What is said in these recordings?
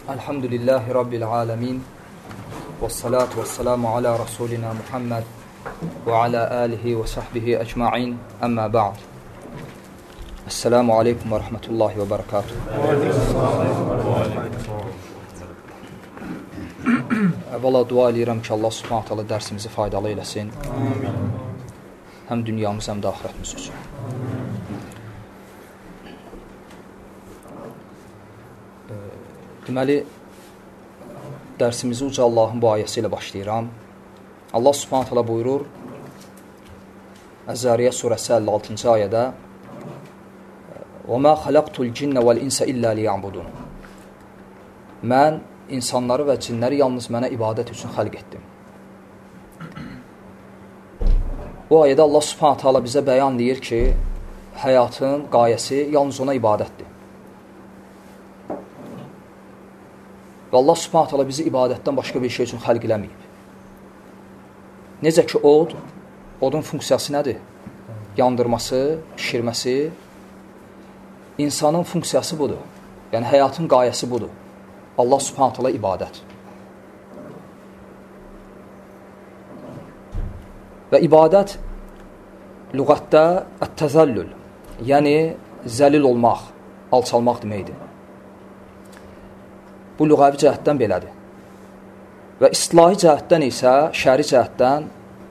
Elhamdülillahi Rabbil alemin. Vessalatu vesselamu ala Rasulina Muhammed ve ala alihi ve sahbihi ecma'in. Amma ba'd. Esselamu aleyküm ve rahmetullahi ve berekatuhu. Əvvəla dua edirəm ki, Allah subhanət hala dərsimizi faydalı eləsin. Həm dünyamız, həm də axirətimiz üçün. Deməli, dərsimizi uca Allahın bu ayəsi ilə başlayıram. Allah subhanət hala buyurur, Əz-Zariyyə surəsi 56-cı ayədə وَمَا خَلَقْتُ الْجِنَّ وَالْإِنْسَ إِلَّا لِيَعْبُدُونَ Mən insanları və cinləri yalnız mənə ibadət üçün xəlq etdim. Bu ayədə Allah subhanət hala bizə bəyan deyir ki, həyatın qayəsi yalnız ona ibadətdir. Və Allah subhanət hala bizi ibadətdən başqa bir şey üçün xəlq eləməyib. Necə ki, odun funksiyası nədir? Yandırması, pişirməsi. İnsanın funksiyası budur. Yəni, həyatın qayəsi budur. Allah subhanət hala ibadət. Və ibadət lüğətdə ət-təzəllül, yəni zəlil olmaq, alçalmaq deməkdir. Bu lüğəvi cəhətdən belədir. Və istilahi cəhətdən isə, şəri cəhətdən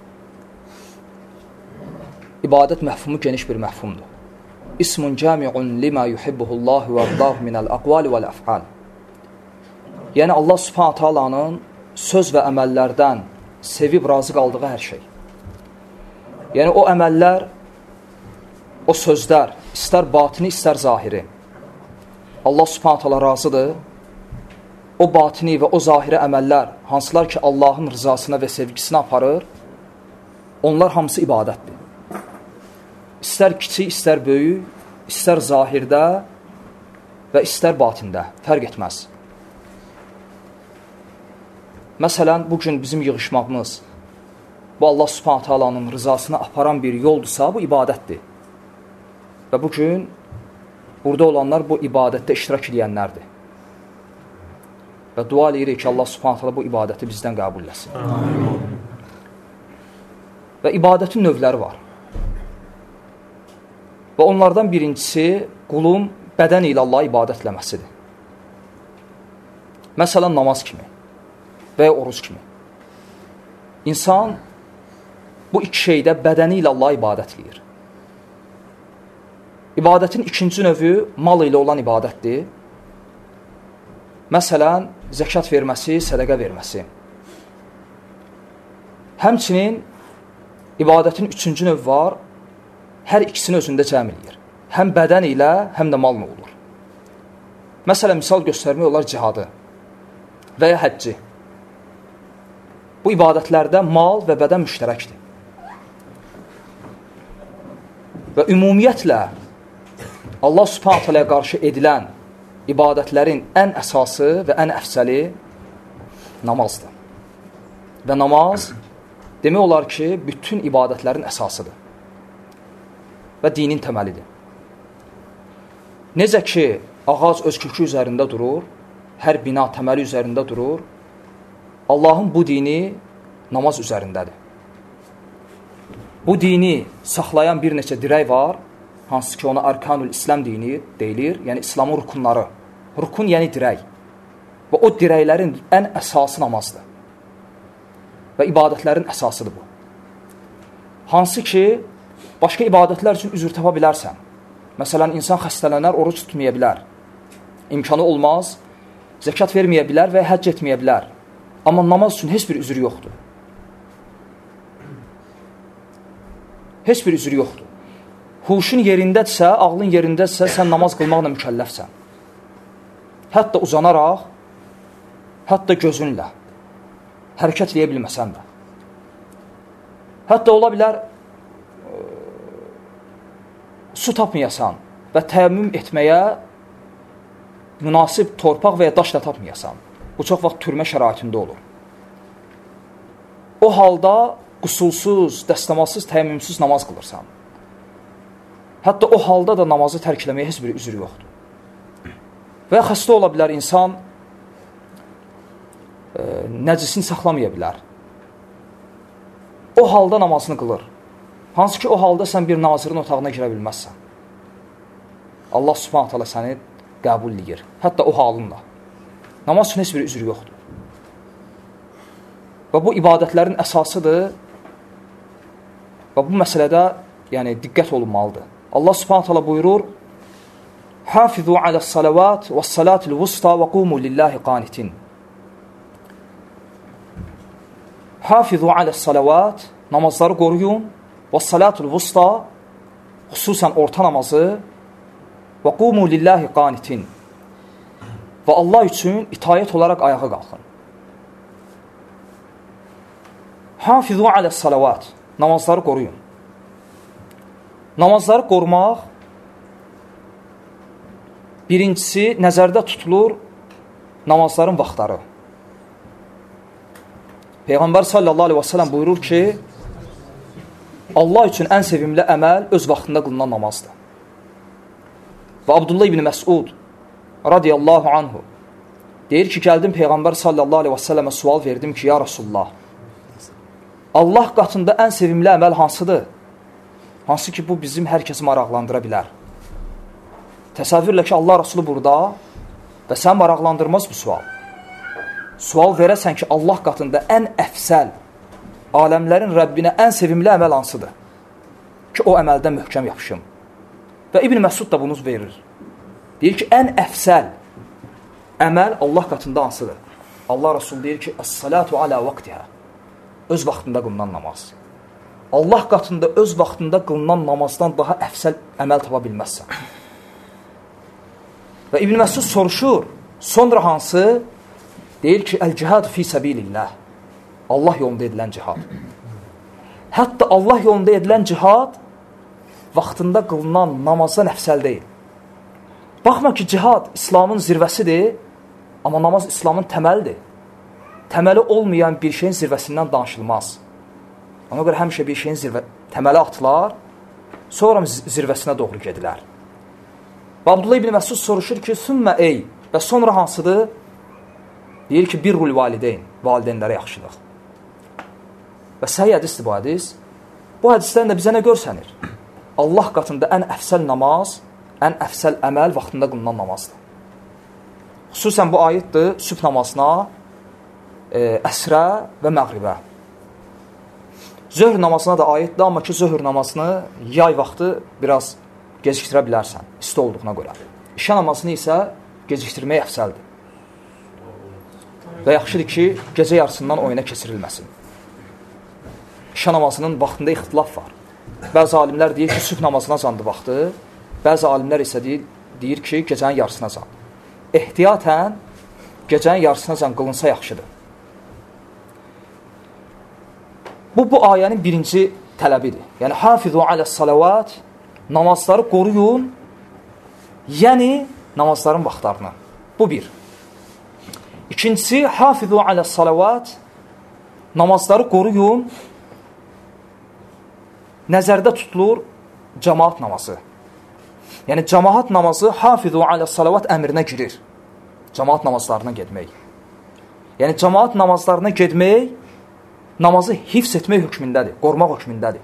ibadət məfhumu geniş bir məfhumdur. İsmun cəmi'un limə yuhibbuhullahu və rdahu minəl əqvali vəl-əf'al. Yəni, Allah subhanət halanın söz və əməllərdən sevib razı qaldığı hər şey. Yəni, o əməllər, o sözlər, istər batini, istər zahiri. Allah subhanət hala razıdır. O batini və o zahiri əməllər, hansılar ki, Allahın rızasına və sevgisinə aparır, onlar hamısı ibadətdir. İstər kiçik, istər böyük, istər zahirdə və istər batində, fərq etməz. Məsələn, bugün bizim yığışmağımız, bu Allah subhanət halanın rızasına aparan bir yoldursa, bu ibadətdir. Və bugün burada olanlar bu ibadətdə iştirak edənlərdir. Və dua edirik ki, Allah subhanət hala bu ibadəti bizdən qəbul etsin. Və ibadətin növləri var. Və onlardan birincisi, qulun bədən ilə Allah ibadət eləməsidir. Məsələn, namaz kimi və ya oruc kimi. İnsan bu iki şeydə bədəni ilə Allah ibadət edir. İbadətin ikinci növü mal ilə olan ibadətdir. Məsələn, zəkat verməsi, sədəqə verməsi. Həmçinin ibadətin üçüncü növü var, hər ikisini özündə cəm edir. Həm bədən ilə, həm də malla olur. Məsələn, misal göstərmək olar cihadı və ya həcci. Bu ibadətlərdə mal və bədən müştərəkdir. Və ümumiyyətlə, Allah subhanət hələyə qarşı edilən ibadətlərin ən əsası və ən əfsəli namazdır. Və namaz demək olar ki, bütün ibadətlərin əsasıdır və dinin təməlidir. Necə ki, ağac öz kökü üzərində durur, hər bina təməli üzərində durur, Allahın bu dini namaz üzərindədir. Bu dini saxlayan bir neçə dirək var, hansı ki, ona Arkanul İslam dini deyilir, yəni İslamın rukunları. Rukun yəni dirək. Və o dirəklərin ən əsası namazdır. Və ibadətlərin əsasıdır bu. Hansı ki, başqa ibadətlər üçün üzr tapa bilərsən. Məsələn, insan xəstələnər, oruç tutmaya bilər. İmkanı olmaz, zəkat verməyə bilər və həcc etməyə bilər. Amma namaz üçün heç bir üzr yoxdur. Heç bir üzr yoxdur. Huşun yerindədirsə, ağlın yerindədirsə, sən namaz qılmaqla mükəlləfsən. Hətta uzanaraq, hətta gözünlə, hərəkət edə bilməsən də. Hətta ola bilər, su tapmayasan və təəmmüm etməyə münasib torpaq və ya daş da tapmayasan. Bu çox vaxt türmə şəraitində olur. O halda qusulsuz, dəstəmalsız, təəmmümsüz namaz qılırsan. Hətta o halda da namazı tərk eləməyə heç bir üzr yoxdur. Və xəstə ola bilər insan, nəcisini saxlamaya bilər. O halda namazını qılır. Hansı ki, o halda sən bir nazirin otağına girə bilməzsən. Allah subhanət hələ səni qəbul edir. Hətta o halında. Namaz üçün heç bir üzr yoxdur. Və bu ibadətlərin əsasıdır və bu məsələdə diqqət olunmalıdır. Allah subhanət hələ buyurur, Hafizu aləs-salavat və salatil vusta və qumu lillahi qanitin. Hafizu aləs-salavat, namazları qoruyun və salatil vusta, xüsusən orta namazı və qumu lillahi qanitin və Allah üçün itayət olaraq ayağa qalxın. Hafizu aləs-salavat, namazları qoruyun. Namazları qorumaq birincisi nəzərdə tutulur namazların vaxtları. Peyğəmbər sallallahu aleyhi və sələm buyurur ki, Allah üçün ən sevimli əməl öz vaxtında qılınan namazdır. Və Abdullah ibn Məsud radiyallahu anhu deyir ki, gəldim Peyğəmbər sallallahu aleyhi və sələmə sual verdim ki, ya Rasulullah, Allah qatında ən sevimli əməl hansıdır? Hansı ki, bu bizim hər kəsi maraqlandıra bilər. Təsəvvürlə ki, Allah Rasulü burada və sən maraqlandırmaz bu sual. Sual verəsən ki, Allah qatında ən əfsəl, aləmlərin Rəbbinə ən sevimli əməl hansıdır? Ki, o əməldən möhkəm yapışım. Və İbn Məsud da bunu verir. Deyir ki, ən əfsəl əməl Allah qatında hansıdır? Allah Rasulü deyir ki, əs-salatu alə vaxtihə. Öz vaxtında qılınan namaz. Allah qatında öz vaxtında qılınan namazdan daha əfsəl əməl tapa bilməzsən. Və İbn Məsud soruşur, sonra hansı? Deyir ki, əl-cihad fi səbilillah. Allah yolunda edilən cihad. Hətta Allah yolunda edilən cihad vaxtında qılınan namazdan əfsəl deyil. Baxma ki, cihad İslamın zirvəsidir, amma namaz İslamın təməlidir. Təməli olmayan bir şeyin zirvəsindən danışılmaz. Ona görə həmişə bir şeyin təməli atılar, sonra zirvəsinə doğru gedilər. Və Abdullah ibn Məsud soruşur ki, sümmə ey, və sonra hansıdır? Deyir ki, birrul valideyn, valideynlərə yaxşılıq. Və səhih hədisdir bu hədis. Bu hədislərin də bizə nə görsənir? Allah qatında ən əfsəl namaz, ən əfsəl əməl vaxtında qılınan namazdır. Xüsusən bu ayətdir sübh namazına, əsrə və məğribə. Zöhr namazına da aiddir, amma ki, zöhr namazını yay vaxtı biraz gecikdirə bilərsən, isti olduğuna görə. İşə namazını isə gecikdirmək əfsəldir. Və yaxşıdır ki, gecə yarısından oyuna keçirilməsin. İşə namazının vaxtında ixtilaf var. Bəzi alimlər deyir ki, sübh namazına zandı vaxtı, bəzi alimlər isə deyir ki, gecənin yarısına zan. Ehtiyatən gecənin yarısına zan qılınsa yaxşıdır. Bu ayənin birinci tələbidir. Yəni, hafizu aləs-salavat, namazları qoruyun, yəni namazların vaxtlarını. Bu bir. İkincisi, hafizu aləs-salavat, namazları qoruyun, nəzərdə tutulur cəmaat namazı. Yəni, cəmaat namazı hafizu aləs-salavat əmrinə girir. Cəmaat namazlarına getmək. Yəni, cəmaat namazlarına getmək, namazı hifz etmək hökmündədir, qorumaq hökmündədir.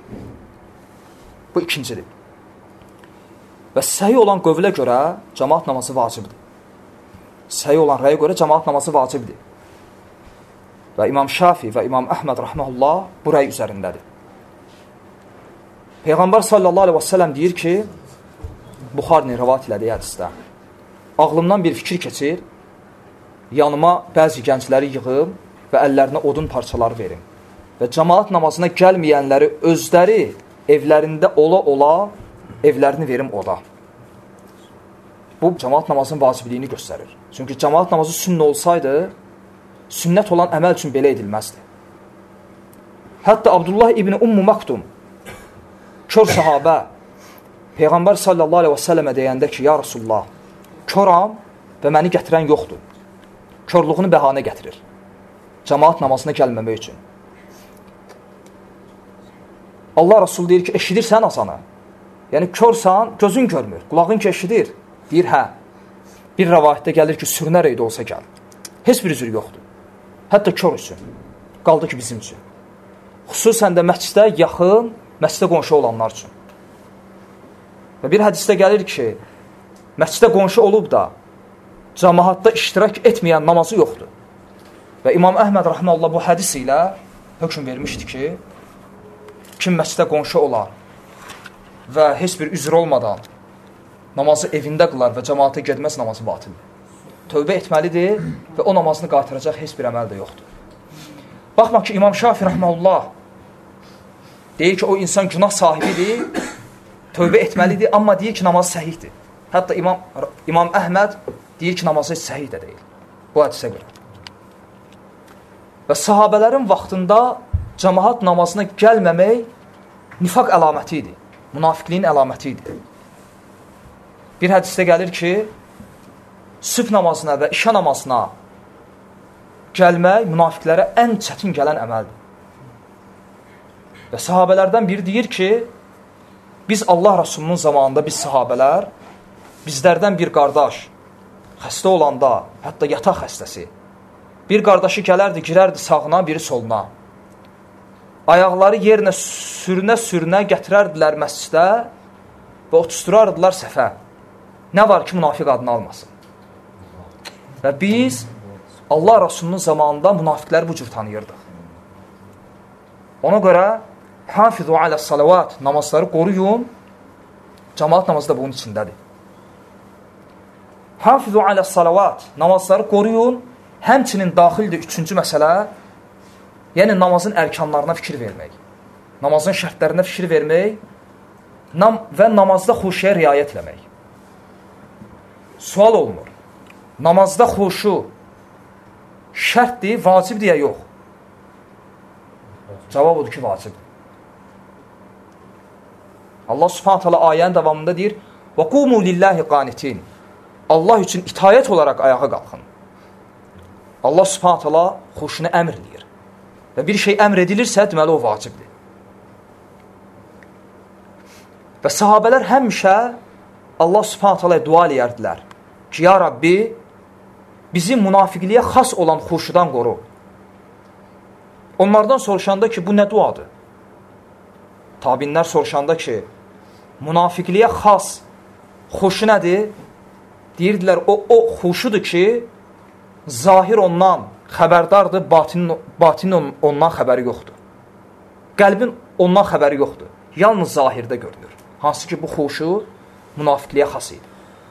Bu ikincidir. Və səhih olan qövlə görə cəmaat namazı vacibdir. Səhih olan rəyə görə cəmaat namazı vacibdir. Və İmam Şafi və İmam Əhməd rəhməhullah bu rəy üzərindədir. Peyğəmbər sallallahu aleyhi və səlləm deyir ki, Buxarinin rəvat elədiyi hədisdə, ağlımdan bir fikir keçir, yanıma bəzi gəncləri yığım və əllərinə odun parçaları verim. Və cəmaat namazına gəlməyənləri özləri evlərində ola-ola evlərini verim oda. Bu, cəmaat namazının vacibliyini göstərir. Çünki cəmaat namazı sünnə olsaydı, sünnət olan əməl üçün belə edilməzdi. Hətta Abdullah ibn Ummu Maktum, kör sahabə, Peyğəmbər sallallahu aleyhi və səlləmə deyəndə ki, ya Rasulullah, köram və məni gətirən yoxdur. Körluğunu bəhanə gətirir. Cəmaat namazına gəlməmək üçün. Allah Rasulü deyir ki, eşidirsən azanı. Yəni, körsən, gözün görmür, qulağın ki eşidir. Deyir, hə. Bir rəvayətdə gəlir ki, sürünərək də olsa gəl. Heç bir üzr yoxdur. Hətta kör üçün. Qaldı ki, bizim üçün. Xüsusən də məscidə yaxın, məscidə qonşu olanlar üçün. Və bir hədisdə gəlir ki, məscidə qonşu olub da, cəmaatda iştirak etməyən namazı yoxdur. Və İmam Əhməd rəhməhullah bu hədis ilə hökm vermişdi ki, kim məscidə qonşu olar və heç bir üzr olmadan namazı evində qılar və cəmaata gedməz, namazı batildir. Tövbə etməlidir və o namazını qaytaracaq heç bir əməl də yoxdur. Baxma ki, İmam Şafi rəhməhullah deyir ki, o insan günah sahibidir, tövbə etməlidir, amma deyir ki, namazı səhihdir. Hətta İmam Əhməd deyir ki, namazı səhih də deyil. Bu hədisə görə. Və sahabələrin vaxtında cəmaat namazına gəlməmək nifaq əlaməti idi. Münafiqliyin əlaməti idi. Bir hədisdə gəlir ki, sübh namazına və işə namazına gəlmək münafiqlərə ən çətin gələn əməldir. Və sahabələrdən biri deyir ki, biz Allah Rasulunun zamanında biz sahabələr, bizlərdən bir qardaş xəstə olanda, hətta yataq xəstəsi, bir qardaşı gələrdi, girərdi sağına, biri soluna. Ayaqları yerinə sürünə-sürünə gətirərdilər məscidə və otusturardılar səfə. Nə var ki, münafiq adını almasın. Və biz Allah Rasulunun zamanında münafiqləri bu cür tanıyırdıq. Ona görə hafizu alə salavat, namazları qoruyun, cəmaat namazı da bunun içindədir. Hafizu alə salavat, namazları qoruyun, həmçinin daxildir üçüncü məsələ, yəni namazın ərkanlarına fikir vermək, namazın şərtlərinə fikir vermək və namazda xuşuya riayət eləmək. Sual olunur, namazda xuşu şərtdir, vacibdir ya yox? Cavab odur ki, vacibdir. Allah subhanət hala ayənin davamında deyir, وَقُومُوا لِلَّهِ قَانِتِينَ Allah üçün itayət olaraq ayağa qalxın. Allah subhanət hala xuşunu əmr edir. Və bir şey əmr edilirsə, deməli o vacibdir. Və sahabələr həmişə Allah subhanət halaya dua eləyərdilər ki, ya Rabbi, bizi münafiqliyə xas olan xuşudan qoru. Onlardan soruşanda ki, bu nə duadır? Tabinlər soruşanda ki, münafiqliyə xas xuşu nədir? Deyirdilər, o xuşudur ki, zahir ondan xəbərdardır, batinin ondan xəbəri yoxdur. Qəlbin ondan xəbəri yoxdur. Yalnız zahirdə görünür. Hansı ki, bu xuşu münafiqliyə xas idi.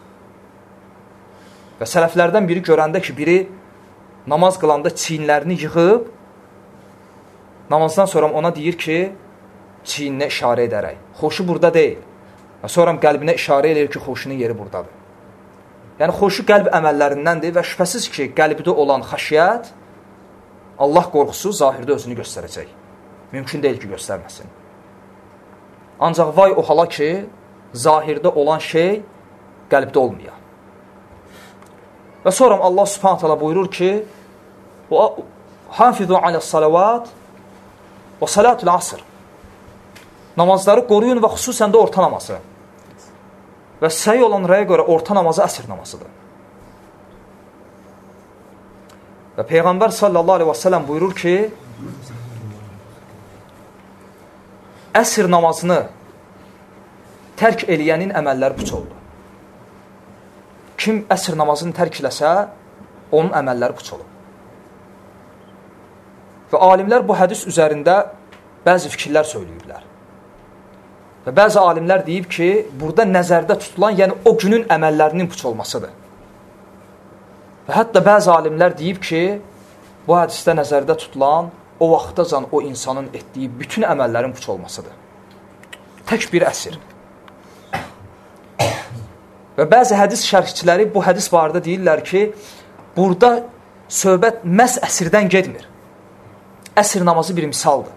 Və sələflərdən biri görəndə ki, biri namaz qılanda çiyinlərini yığıb, namazdan sonra ona deyir ki, çiyinlə işarə edərək. Xoşu burada deyil. Və sonra qəlbinə işarə edir ki, xoşunun yeri buradadır. Yəni, xoşu qəlb əməllərindəndir və şübhəsiz ki, qəlbdə olan xəşiyyət, Allah qorxusu zahirdə özünü göstərəcək. Mümkün deyil ki, göstərməsin. Ancaq vay o hala ki, zahirdə olan şey qəlbdə olmayaq. Və sonra Allah subhanət hala buyurur ki, hafizu aləs salavat və salatul asr. Namazları qoruyun və xüsusən də orta namazı. Və səhi olan rəyə görə orta namazı əsr namazıdır. Və Peyğəmbər sallallahu aleyhi və sələm buyurur ki, əsr namazını tərk eləyənin əməlləri puç oldu. Kim əsr namazını tərk eləsə, onun əməlləri puç olur. Və alimlər bu hədis üzərində bəzi fikirlər söyləyirlər. Və bəzi alimlər deyib ki, burada nəzərdə tutulan, yəni o günün əməllərinin puç olmasıdır. Və hətta bəzi alimlər deyib ki, bu hədisdə nəzərdə tutulan, o vaxtacan o insanın etdiyi bütün əməllərin puç olmasıdır. Tək bir əsr. Və bəzi hədis şərhçiləri bu hədis barədə deyirlər ki, burada söhbət məhz əsrdən gedmir. Əsr namazı bir misaldır.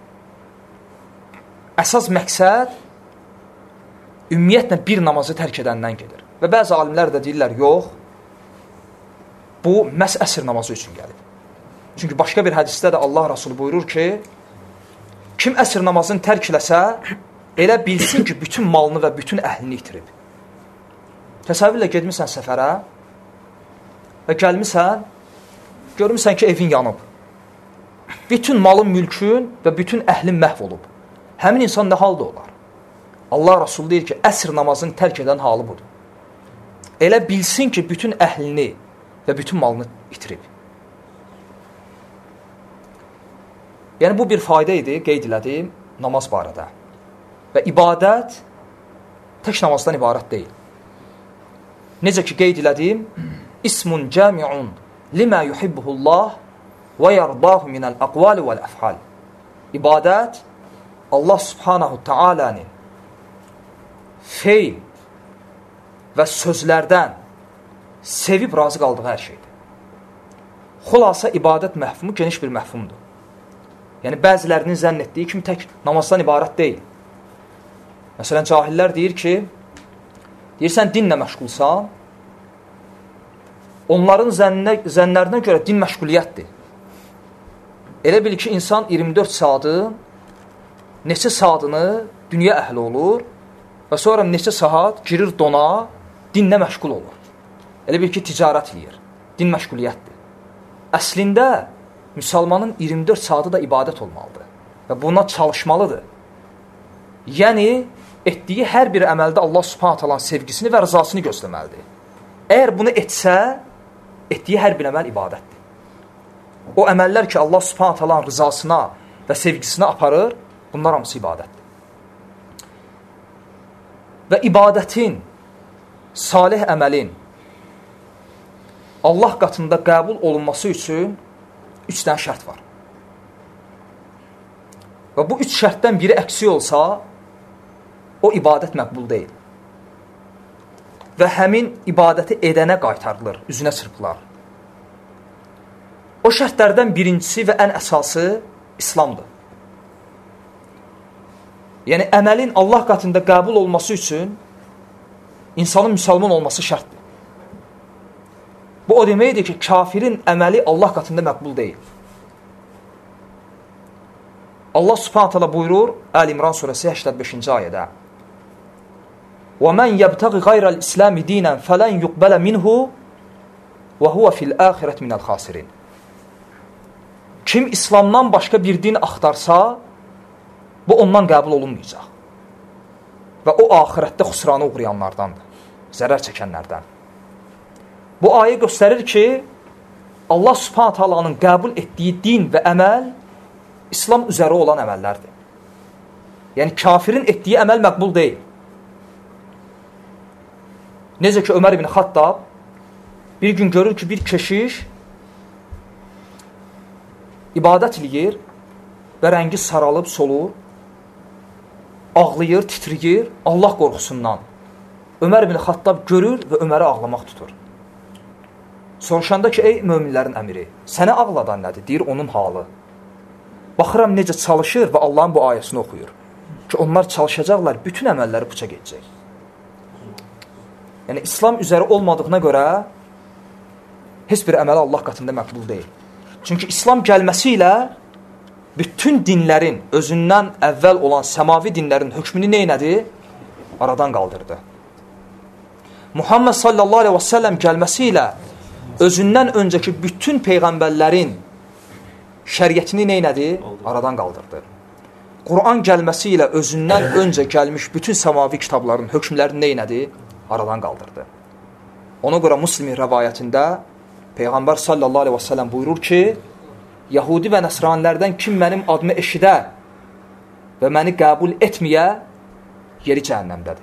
Əsas məqsəd ümumiyyətlə bir namazı tərk edəndən gedir. Və bəzi alimlər də deyirlər, yox, bu məhz əsr namazı üçün gəlir. Çünki başqa bir hədisdə də Allah Rasulü buyurur ki, kim əsr namazını tərk eləsə, elə bilsin ki, bütün malını və bütün əhlini itirib. Təsəvvürlə gedmirsən səfərə və gəlmirsən, görmürsən ki, evin yanıb. bütün malın, mülkün və bütün əhlin məhv olub. Həmin insan nə halda olar? Allah Rasulü deyir ki, əsr namazını tərk edən halı budur. Elə bilsin ki, bütün əhlini və bütün malını itirib. Yəni, bu bir fayda idi, qeyd elədim, namaz barədə. Və ibadət tək namazdan ibarət deyil. Necə ki, qeyd elədim, ismun cami'un limə yuhibbuhullah və yardahu minəl aqvali vəl-əfhal. İbadət Allah subhanahu ta'alənin feil və sözlərdən sevib razı qaldığı hər şeydir. Xulasa ibadət məhfumu geniş bir məhfumdur. Yəni, bəzilərinin zənn etdiyi kimi tək namazdan ibarət deyil. Məsələn, cahillər deyir ki, deyirsən, dinlə məşğulsan, onların zənnlərinə görə din məşğuliyyətdir. Elə bil ki, insan 24 saatın neçə saatını dünya əhli olur və sonra neçə saat girir dona, dinlə məşğul olur. Elə bil ki, ticarət edir, din məşğuliyyətdir. Əslində, müsəlmanın 24 saatı da ibadət olmalıdır və buna çalışmalıdır. Yəni, etdiyi hər bir əməldə Allah subhanahu ta'alanın sevgisini və rızasını gözləməlidir. Əgər bunu etsə, etdiyi hər bir əməl ibadətdir. O əməllər ki, Allah subhanahu ta'alanın rızasına və sevgisinə aparır, bunlar hamısı ibadətdir. Və ibadətin, salih əməlin Allah qatında qəbul olunması üçün 3 dənə şərt var. Və bu 3 şərtdən biri əksik olsa, o ibadət məqbul deyil. Və həmin ibadəti edənə qaytarılır, üzünə çırpılar. O şərtlərdən birincisi və ən əsası İslamdır. Yəni, əməlin Allah qatında qəbul olması üçün insanın müsəlman olması şərtdir. Bu o deməkdir ki, kafirin əməli Allah qatında məqbul deyil. Allah subhanahu ta'ala buyurur, Əl-İmran surəsi 85-ci ayədə: وَمَنْ يَبْتَغِ غَيْرَ الْإِسْلَامِ دِينًا فَلَنْ يُقْبَلَ مِنْهُ وَهُوَ فِي الْآخِرَةِ مِنَ الْخَاسِرِينَ. Kim İslamdan başqa bir din axtarsa, bu ondan qəbul olunmayacaq. Və o axirətdə xüsrana uğrayanlardandır, zərər çəkənlərdən. Bu ayə göstərir ki, Allah subhanahu ta'alanın qəbul etdiyi din və əməl İslam üzəri olan əməllərdir. Yəni, kafirin etdiyi əməl məqbul deyil. Necə ki, Ömər ibn Xattab bir gün görür ki, bir keşiş ibadət eləyir və rəngi saralıb, solur, ağlayır, titriyir Allah qorxusundan. Ömər ibn Xattab görür və Öməri ağlamaq tutur. Soruşanda ki, ey möminlərin əmiri, səni ağladan nədir? Deyir, onun halı. Baxıram necə çalışır və Allahın bu ayəsini oxuyur. Ki, onlar çalışacaqlar, bütün əməlləri puça geçəcək. Yəni, İslam üzəri olmadığına görə heç bir əməli Allah qatında məqbul deyil. Çünki İslam gəlməsi ilə bütün dinlərin, özündən əvvəl olan səmavi dinlərin hökmünü neynədi? Aradan qaldırdı. Muhammed sallallahu aleyhi və səlləm gəlməsi ilə özündən öncəki bütün peyğəmbərlərin şəriətini neynədi? Aradan qaldırdı. Quran gəlməsi ilə özündən öncə gəlmiş bütün səmavi kitabların hökmlərini neynədi? Aradan qaldırdı. Ona görə Müslimin rəvayətində Peyğəmbər sallallahu aleyhi və səlləm buyurur ki, Yahudi və Nəsranilərdən kim mənim adımı eşidə və məni qəbul etməyə, yeri cəhənnəmdədir.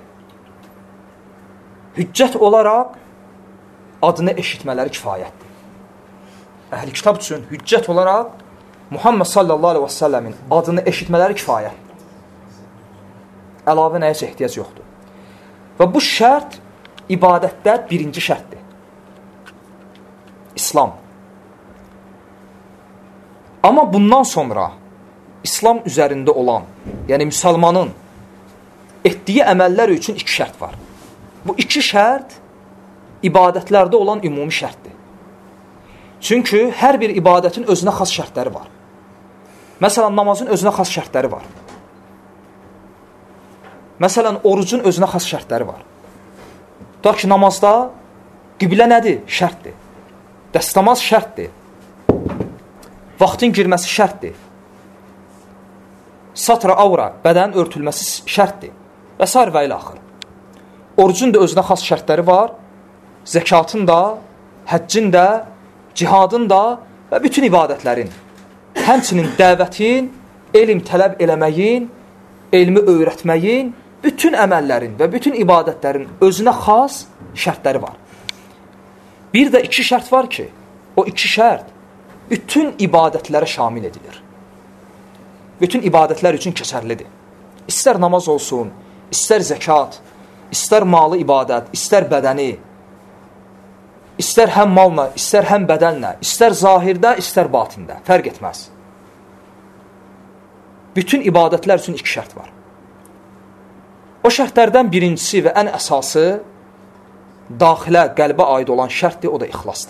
Hüccət olaraq adını eşitmələri kifayətdir. Əhl-i kitab üçün hüccət olaraq Muhammed sallallahu aleyhi və səlləmin adını eşitmələri kifayətdir. Əlavə nəyəsə ehtiyac yoxdur. Və bu şərt ibadətdə birinci şərtdir. İslam. Amma bundan sonra İslam üzərində olan, yəni müsəlmanın etdiyi əməllər üçün 2 şərt var. Bu 2 şərt ibadətlərdə olan ümumi şərtdir. Çünki hər bir ibadətin özünə xas şərtləri var. Məsələn, namazın özünə xas şərtləri var. Məsələn, orucun özünə xas şərtləri var. Tutaq ki, namazda qiblə nədir? Şərtdir. Dəstəmaz şərtdir. vaxtın girməsi şərtdir. Satra avra, bədənin örtülməsi şərtdir. Və s. və ilə axır. Orucun da özünə xas şərtləri var. Zəkatın da, həccin də, cihadın da və bütün ibadətlərin. Həmçinin dəvətin, elm tələb eləməyin, elmi öyrətməyin, bütün əməllərin və bütün ibadətlərin özünə xas şərtləri var. Bir də 2 şərt var ki, o 2 şərt bütün ibadətlərə şamil edilir. Bütün ibadətlər üçün keçərlidir. İstər namaz olsun, istər zəkat, istər malı ibadət, istər bədəni, istər həm malla, istər həm bədənlə, istər zahirdə, istər batində, fərq etməz. Bütün ibadətlər üçün 2 şərt var. O şərtlərdən birincisi və ən əsası daxilə, qəlbə aid olan şərtdir, o da ixlasdır.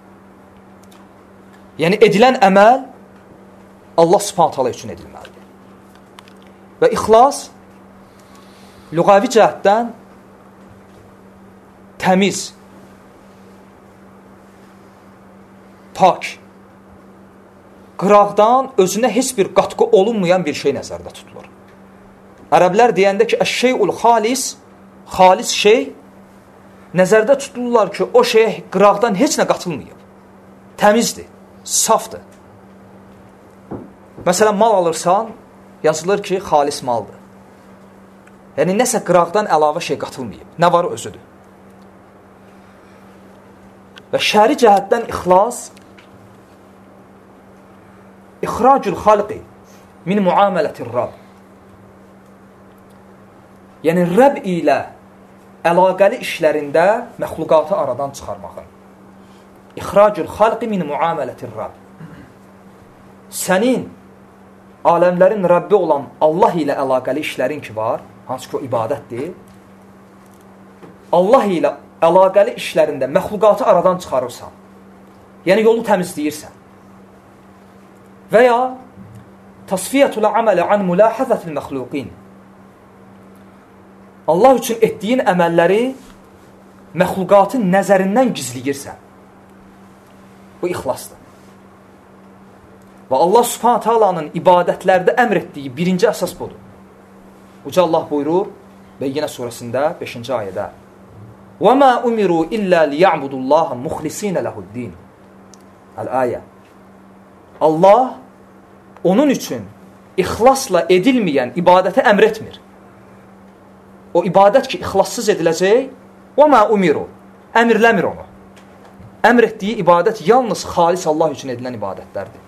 Yəni, edilən əməl Allah Subhanahu taala üçün edilməlidir. Və ixlas lüğəvi cəhətdən təmiz, pak, qıraqdan özünə heç bir qatqı olunmayan bir şey nəzərdə tutulur. Ərəblər deyəndə ki, əş-şey'ul xalis, xalis şey, nəzərdə tutulurlar ki, o şeyə qıraqdan heç nə qatılmayıb. Təmizdir, safdır. Məsələn, mal alırsan, yazılır ki, xalis maldır. Yəni, nəsə qıraqdan əlavə şey qatılmayıb. Nə var özüdür. Və şəri cəhətdən ixlas, İxracul xalqi min muamələtir Rab. Yəni, Rəbb ilə əlaqəli işlərində məxluqatı aradan çıxarmağın. İxracul xalqi min muamələtir Rab. Sənin aləmlərin Rəbbi olan Allah ilə əlaqəli işlərin ki var, hansı ki o ibadətdir, Allah ilə əlaqəli işlərində məxluqatı aradan çıxarırsan, yəni yolu təmizləyirsən. Və ya tasfiyyətul əməli an mülahəzətil məxluqin. Allah üçün etdiyin əməlləri məxluqatın nəzərindən gizləyirsən. Bu ixlasdır. Və Allah Subhanahu taalanın ibadətlərdə əmr etdiyi birinci əsas budur. Uca Allah buyurur Bəyyinə surəsində 5-ci ayədə: وَمَا أُمِرُوا إِلَّا لِيَعْبُدُ اللّٰهَ مُخْلِسِينَ لَهُ الدِّينَ. Əl-ayə. Allah onun üçün ixlasla edilməyən ibadətə əmr etmir. O ibadət ki, ixlassız ediləcək, وَمَا أُمِرُوا, əmirləmir onu. Əmr etdiyi ibadət yalnız xalis Allah üçün edilən ibadətlərdir.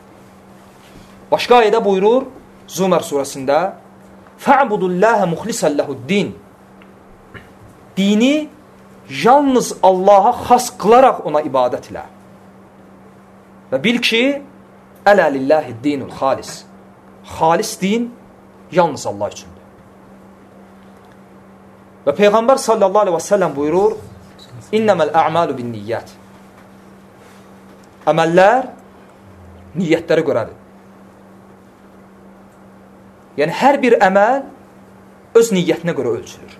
Başqa ayədə buyurur, Zumər surəsində: فَعْبُدُ اللّٰهَ مُخْلِسًا لَهُ الدِّينَ. Dini yalnız Allaha xas qılaraq ona ibadət ilə. Və bil ki, ələ lillahi dinul xalis. Xalis din yalnız Allah üçündür. Və Peyğəmbər sallallahu aleyhi və səlləm buyurur: İnnəməl ə'malu bin niyyət. Əməllər niyyətlərə görədir. Yəni, hər bir əməl öz niyyətinə görə ölçülür.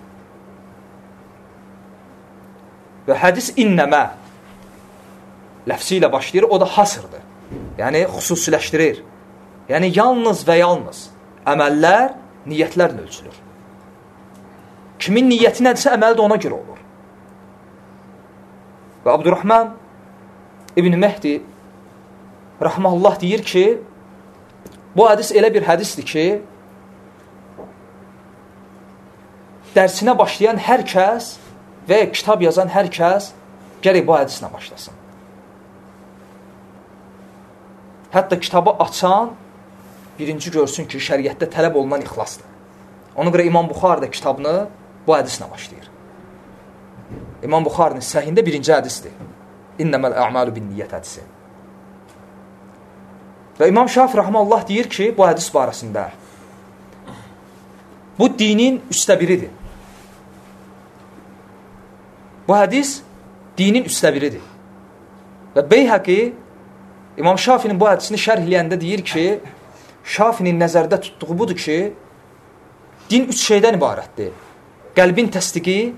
Və hədis innəmə ləfsi ilə başlayır, o da hasırdır. Yəni, xüsusiləşdirir. Yəni, yalnız və yalnız əməllər niyyətlərlə ölçülür. Kimin niyyəti nədirsə, əməl də ona görə olur. Və Abdurrahman İbn Mehdi rəhməhullah deyir ki, bu hədis elə bir hədisdir ki, dərsinə başlayan hər kəs və kitab yazan hər kəs gərək bu hədislə başlasın. Hətta kitabı açan birinci görsün ki, şəriətdə tələb olunan ixlasdır. Ona görə İmam Buxari də kitabını bu hədislə başlayır. İmam Buxarinin səhihində birinci hədisdir. İnnəməl ə'malu bin niyyət hədisi. Və İmam Şafi rəhməllah deyir ki, bu hədis barəsində bu dinin üstə biridir. Bu hədis dinin üstə biridir. Və Beyhəqi İmam Şafinin bu hədisini şərh eləyəndə deyir ki, Şafinin nəzərdə tutduğu budur ki, din 3 şeydən ibarətdir. Qəlbin təsdiqi,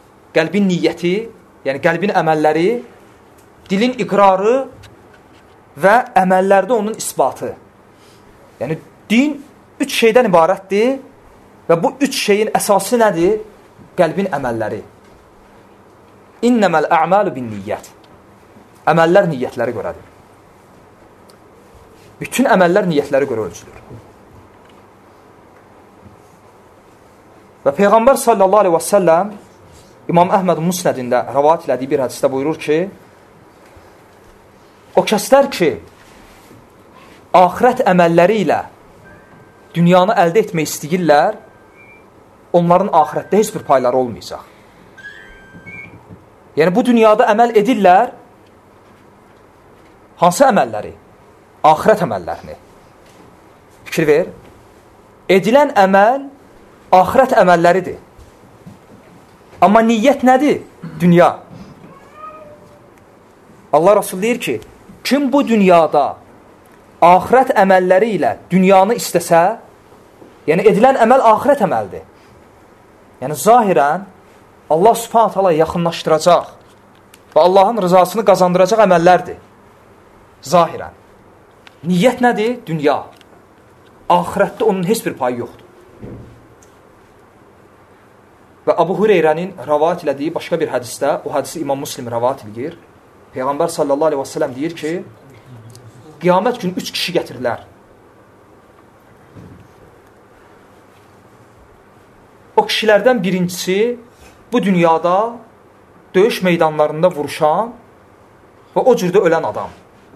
qəlbin niyyəti, yəni qəlbin əməlləri, dilin iqrarı və əməllərdə onun isbatı. Yəni, din 3 şeydən ibarətdir və bu 3 şeyin əsası nədir? Qəlbin əməlləri. İnnəməl ə'malu bin niyyət. Əməllər niyyətləri görədir. Bütün əməllər niyyətləri görə ölçülür. Və Peyğəmbər sallallahu aleyhi və səlləm İmam Əhməd Musnədində rəvat elədiyi bir hədisdə buyurur ki, o kəslər ki, axirət əməlləri ilə dünyanı əldə etmək istəyirlər, onların axirətdə heç bir payları olmayacaq. Yəni, bu dünyada əməl edirlər, hansı əməlləri? Axirət əməllərini. Fikir ver. Edilən əməl axirət əməlləridir. Amma niyyət nədir? Dünya. Allah Rasul deyir ki, kim bu dünyada axirət əməlləri ilə dünyanı istəsə, yəni edilən əməl axirət əməldir. Yəni, zahirən Allah subhanahu ta'ala yaxınlaşdıracaq və Allahın rızasını qazandıracaq əməllərdir. Zahirən. Niyyət nədir? Dünya. Axirətdə onun heç bir payı yoxdur. Və Abu Hureyrənin rəvat elədiyi başqa bir hədisdə, o hədisi İmam Muslim rəvat edir. Peyğəmbər sallallahu aleyhi və səlləm deyir ki, qiyamət gün 3 kişi gətirirlər. O kişilərdən birincisi bu dünyada döyüş meydanlarında vuruşan və o cürdə ölən adam.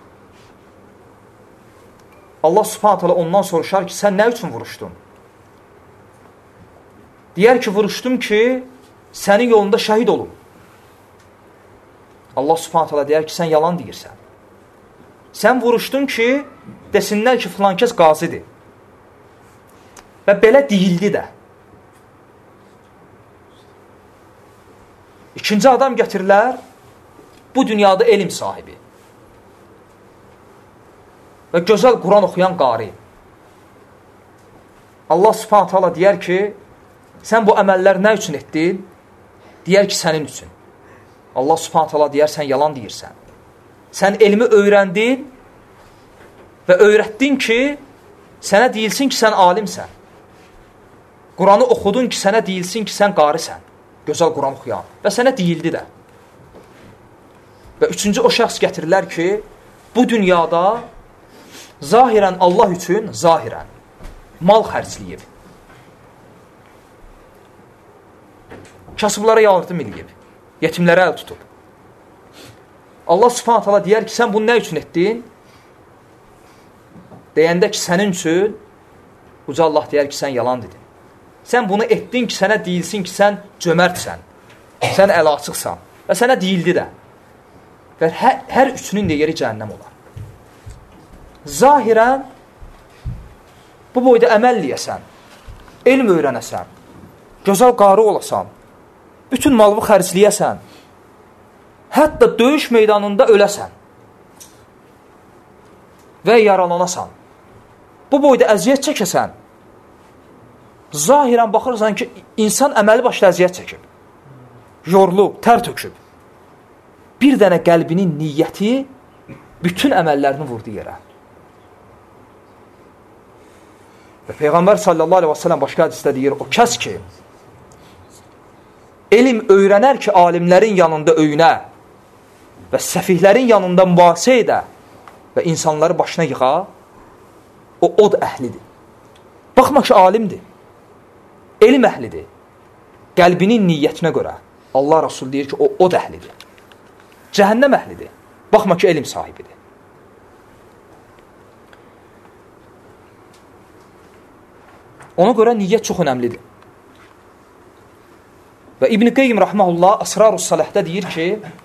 Allah subhanahu ta'ala ondan soruşar ki, sən nə üçün vuruşdun? Deyər ki, vuruşdum ki, sənin yolunda şəhid olum. Allah subhanahu ta'ala deyər ki, sən yalan deyirsən. Sən vuruşdun ki, desinlər ki, filan kəs qazidir. Və belə deyildi də. İkinci adam gətirirlər, bu dünyada elm sahibi. Və gözəl Quran oxuyan qari. Allah subhanahu ta'ala deyər ki, sən bu əməllər nə üçün etdin? Deyər ki, sənin üçün. Allah subhanahu ta'ala deyər, sən yalan deyirsən. Sən elmi öyrəndin və öyrətdin ki, sənə deyilsin ki, sən alimsən. Quranı oxudun ki, sənə deyilsin ki, sən qarisən. Gözəl Quran oxuyan. Və sənə deyildi də. Və üçüncü o şəxs gətirirlər ki, bu dünyada zahirən Allah üçün, zahirən mal xərcləyib. Kasıblara yardım edib, yetimlərə əl tutub. Allah subhanahu ta'ala deyər ki, sən bunu nə üçün etdin? Deyəndə ki, sənin üçün, uca Allah deyər ki, sən yalan dedin. Sən bunu etdin ki, sənə deyilsin ki, sən cömərtsən, sən əl açıqsan və sənə deyildi də. Və hər üçünün də yeri cəhənnəm olar. Zahirən, bu boyda əməlliyəsən, elm öyrənəsən, gözəl qarı olasan, bütün malını xərcləyəsən, hətta döyüş meydanında öləsən və yaralanasan, bu boyda əziyyət çəkəsən, zahirən baxırsan ki, insan əməli başda əziyyət çəkib, yorulub, tər töküb. Bir dənə qəlbinin niyyəti bütün əməllərini vurdu yerə. Və Peyğəmbər sallallahu aleyhi və səlləm başqa hədisdə deyir, o kəs ki, elm öyrənər ki, alimlərin yanında öyünə və səfihlərin yanında mübahisə edə və insanları başına yığa, o od əhlidir. Baxma ki, alimdir, elm əhlidir. Qəlbinin niyyətinə görə Allah Rasul deyir ki, o od əhlidir. Cəhənnəm əhlidir. Baxma ki, elm sahibidir. Ona görə niyyət çox önəmlidir. Və İbn-i Qeym rəhməhullah Əsrar-ı Saləhdə deyir ki,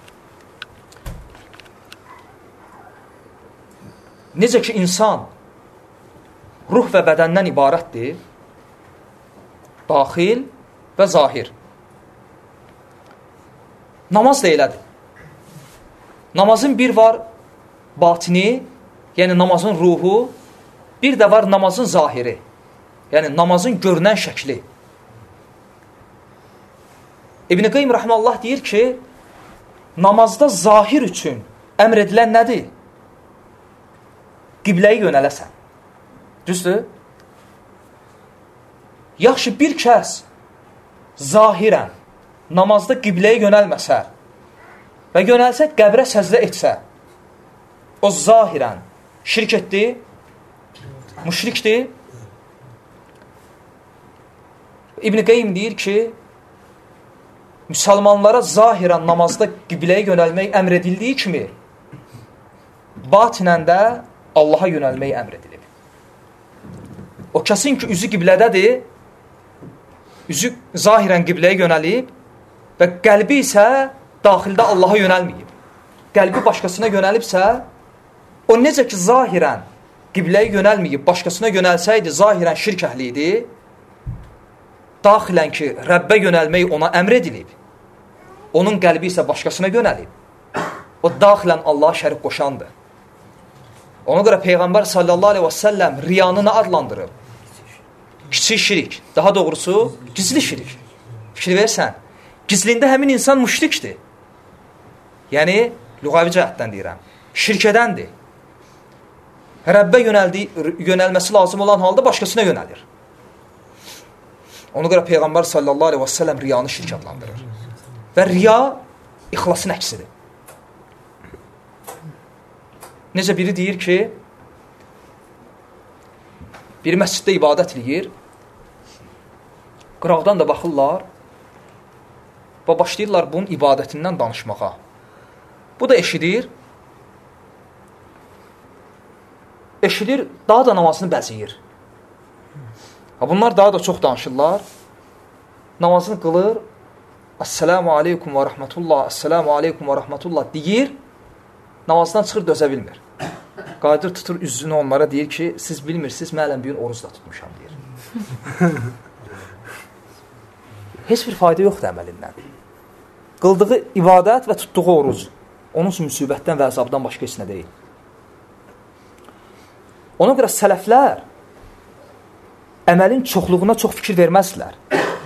necə ki insan ruh və bədəndən ibarətdir, daxil və zahir. Namaz da elədir. Namazın bir var batini, yəni namazın ruhu, bir də var namazın zahiri, yəni namazın görünən şəkli. İbn-i Qeym rəhməllah deyir ki, namazda zahir üçün əmr edilən nədir? qibləyə yönələsən. Düzdür? Yaxşı, bir kəs zahirən namazda qibləyə yönəlməsə və yönəlsə qəbrə səzdə etsə, o zahirən şirk etdi, müşrikdir. İbn Qeym deyir ki, müsəlmanlara zahirən namazda qibləyə yönəlmək əmr edildiyi kimi, batinən də Allaha yönəlmək əmr edilib. O kəsin ki, üzü qiblədədir, üzü zahirən qibləyə yönəlib və qəlbi isə daxildə Allaha yönəlməyib. Qəlbi başqasına yönəlibsə, o necə ki, zahirən qibləyə yönəlməyib, başqasına yönəlsəydi, zahirən şirk əhli idi, daxilən ki, Rəbbə yönəlmək ona əmr edilib, onun qəlbi isə başqasına yönəlib, o daxilən Allaha şərik qoşandır. Ona görə Peyğəmbər sallallahu aleyhi və səlləm riyanını adlandırıb. Kiçik şirik, daha doğrusu gizli şirik. Fikir versən, gizlində həmin insan müşrikdir. Yəni, lüğavi cəhətdən deyirəm, şirk edəndir. Rəbbə yönəlməsi lazım olan halda başqasına yönəlir. Ona görə Peyğəmbər sallallahu aleyhi və səlləm riyanı şirk adlandırır. Və riya ixlasın əksidir. Necə biri deyir ki, biri məsciddə ibadət edir, qıraqdan da baxırlar və başlayırlar bunun ibadətindən danışmağa. Bu da eşidir, daha da namazını bəziyir. Bunlar daha da çox danışırlar, namazını qılır, Əssəlamu aleykum və rəhmətullah, Əssəlamu aleykum və rəhmətullah deyir, namazdan çıxır, dözə bilmir. Qadir tutur üzünü onlara, deyir ki, siz bilmirsiniz, mələm bir gün oruz da tutmuşam, deyir. Heç bir fayda yoxdur əməlindən. Qıldığı ibadət və tutduğu oruz, onun üçün müsibətdən və əzabdan başqa heç nə deyil. Ona görə sələflər əməlin çoxluğuna çox fikir verməzdilər.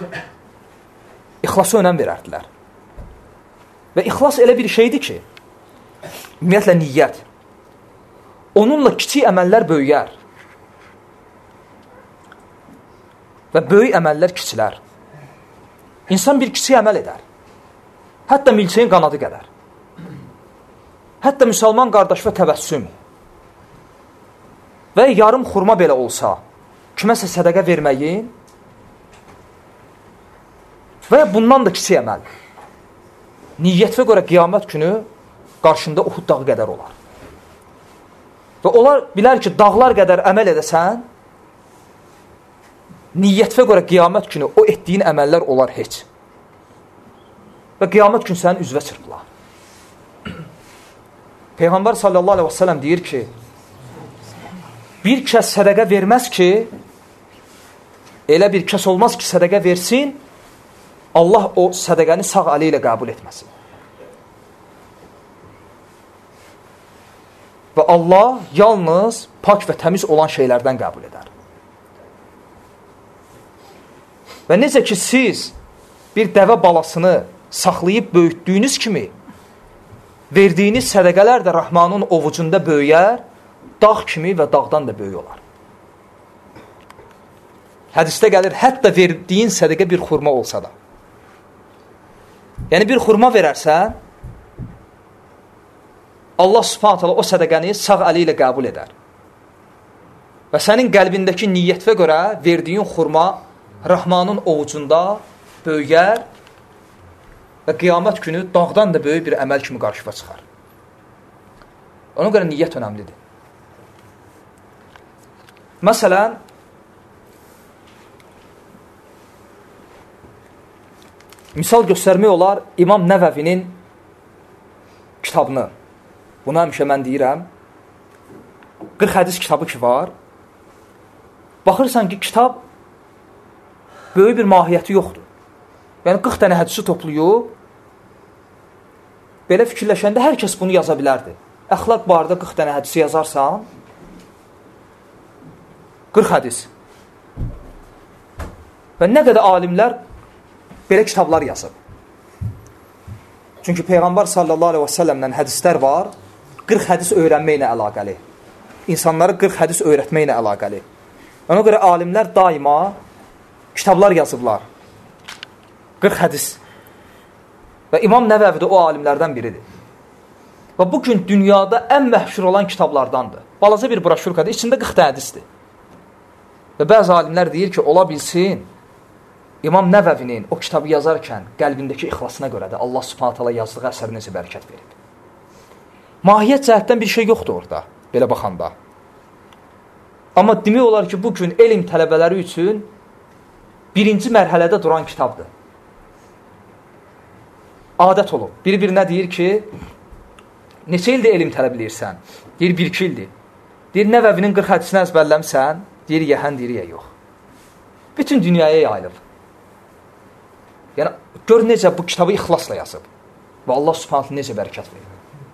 İxlasa önəm verərdilər. Və ixlas elə bir şeydir ki, ümumiyyətlə niyyət, onunla kiçik əməllər böyüyər və böyük əməllər kiçilər. İnsan bir kiçik əməl edər, hətta milçəyin qanadı qədər, hətta müsəlman qardaşına təbəssüm və yarım xurma belə olsa, kiməsə sədəqə verməyin və bundan da kiçik əməl, niyyətə görə qiyamət günü qarşında Uhud dağı qədər olar. Və onlar bilər ki, dağlar qədər əməl edəsən, niyyətə görə qiyamət günü o etdiyin əməllər olar heç. Və qiyamət günü sənin üzvə çırpılar. Peyğəmbər sallallahu aleyhi və səlləm deyir ki, bir kəs sədəqə verməz ki, elə bir kəs olmaz ki, sədəqə versin, Allah o sədəqəni sağ əli ilə qəbul etməsin. Və Allah yalnız pak və təmiz olan şeylərdən qəbul edər. Və necə ki, siz bir dəvə balasını saxlayıb böyütdüyünüz kimi, verdiyiniz sədəqələr də Rəhmanın ovucunda böyüyər, dağ kimi və dağdan da böyük olar. Hədisdə gəlir, hətta verdiyin sədəqə bir xurma olsa da. Yəni, bir xurma verərsən, Allah subhanət hala o sədəqəni sağ əli ilə qəbul edər. Və sənin qəlbindəki niyyətə görə verdiyin xurma Rəhmanın ovucunda böyüyər və qiyamət günü dağdan da böyük bir əməl kimi qarşıva çıxar. Ona görə niyyət önəmlidir. Məsələn, misal göstərmək olar İmam Nəvəvinin kitabını. Bunu həmişə mən deyirəm. 40 hədis kitabı ki var. Baxırsan ki, kitab böyük bir mahiyyəti yoxdur. Yəni 40 dənə hədisi toplayıb, belə fikirləşəndə hər kəs bunu yaza bilərdi. Əxlaq barədə 40 dənə hədisi yazarsan, 40 hədis. Və nə qədər alimlər belə kitablar yazıb. Çünki Peyğəmbər sallallahu aleyhi və səlləmdən hədislər var, 40 hədis öyrənməklə əlaqəli. insanlara 40 hədis öyrətməklə əlaqəli. Ona görə alimlər daima kitablar yazıblar. 40 hədis. Və İmam Nəvəvi də o alimlərdən biridir. Və bugün dünyada ən məşhur olan kitablardandır. Balaca bir broşurkadır, içində 40 hədisdir. Və bəzi alimlər deyir ki, ola bilsin, İmam Nəvəvinin o kitabı yazarkən qəlbindəki ixlasına görə də Allah Subhanahu taala yazdığı əsər necə bərəkət verib. Mahiyyət cəhətdən bir şey yoxdur orada, belə baxanda. Amma demək olar ki, bugün elm tələbələri üçün birinci mərhələdə duran kitabdır. Adət olub. Bir-birinə deyir ki, neçə ildir elm tələb edirsən? Deyir, 1-2 ildir. Deyir, Nəvəvinin 40 hədisini əzbərləmsən? Deyir, yəhən, deyir, ya yox. Bütün dünyaya yayılıb. Yəni, gör necə bu kitabı ixlasla yazıb. Və Allah Subhanahu necə bərəkət verir.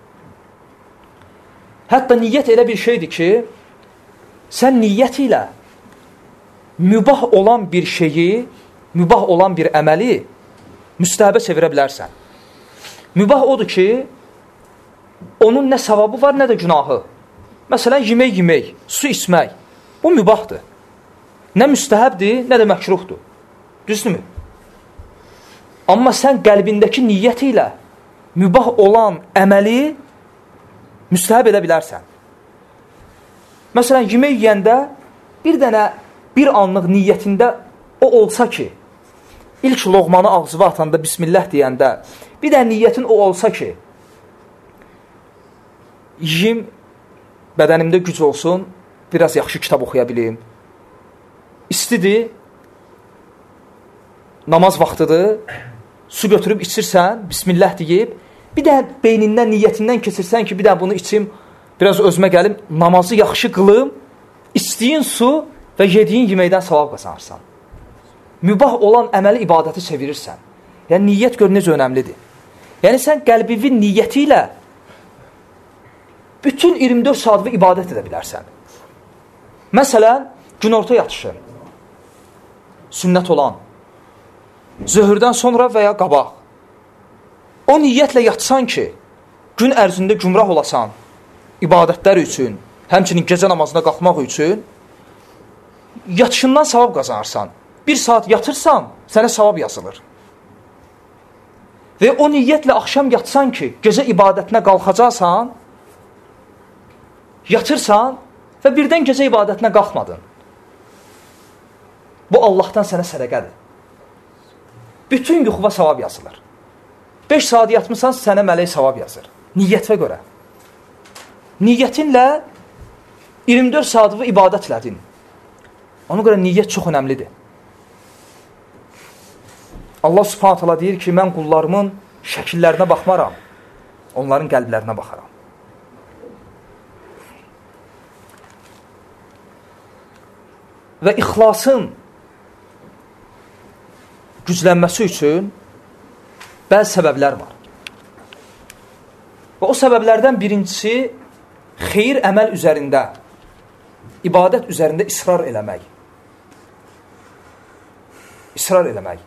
Hətta niyyət elə bir şeydir ki, sən niyyət ilə mübah olan bir şeyi, mübah olan bir əməli müstəhəbə çevirə bilərsən. Mübah odur ki, onun nə savabı var, nə də günahı. Məsələn, yemək, su içmək. Bu mübahdır. Nə müstəhəbdir, nə də məkruhdur. Düzdürmü? Amma sən qəlbindəki niyyəti ilə mübah olan əməli müstəhəb edə bilərsən. Məsələn, yemək yeyəndə bir anlıq niyyətində o olsa ki, ilk loğmanı ağzıva atanda Bismillah deyəndə, bir də niyyətin o olsa ki, yiyim, bədənimdə güc olsun, biraz yaxşı kitab oxuya bilim. İstidir, namaz vaxtıdır, su götürüb içirsən, Bismillah deyib, bir də beynindən, niyyətindən keçirsən ki, bir də bunu içim, biraz özümə gəlim, namazı yaxşı qılım, içdiyin su və yediyin yeməkdən savab qazanırsan. Mübah olan əməli ibadəti çevirirsən. Yəni, niyyət gör necə önəmlidir. Yəni, sən qəlbivin niyyəti ilə bütün 24 saatlı ibadət edə bilərsən. Məsələn, günorta yatışı, sünnət olan, zöhrdən sonra və ya qabaq. O niyyətlə yatsan ki, gün ərzində gümrah olasan, ibadətlər üçün, həmçinin gecə namazına qalxmaq üçün, yatışından savab qazanırsan. 1 saat yatırsan, sənə savab yazılır. Və o niyyətlə axşam yatsan ki, gecə ibadətinə qalxacaqsan, yatırsan və birdən gecə ibadətinə qalxmadın. Bu Allahdan sənə sədəqədir. Bütün yuxuva savab yazılır. 5 saat yatmışsan, sənə mələk savab yazır. Niyyətə görə. Niyyətinlə 24 saatlı ibadət elədin. Ona görə niyyət çox önəmlidir. Allah Subhanahu taala deyir ki, mən qullarımın şəkillərinə baxmaram, onların qəlblərinə baxaram. Və ixlasın güclənməsi üçün bəzi səbəblər var. Və o səbəblərdən birincisi xeyir əməl üzərində, ibadət üzərində israr eləmək. İsrar eləmək.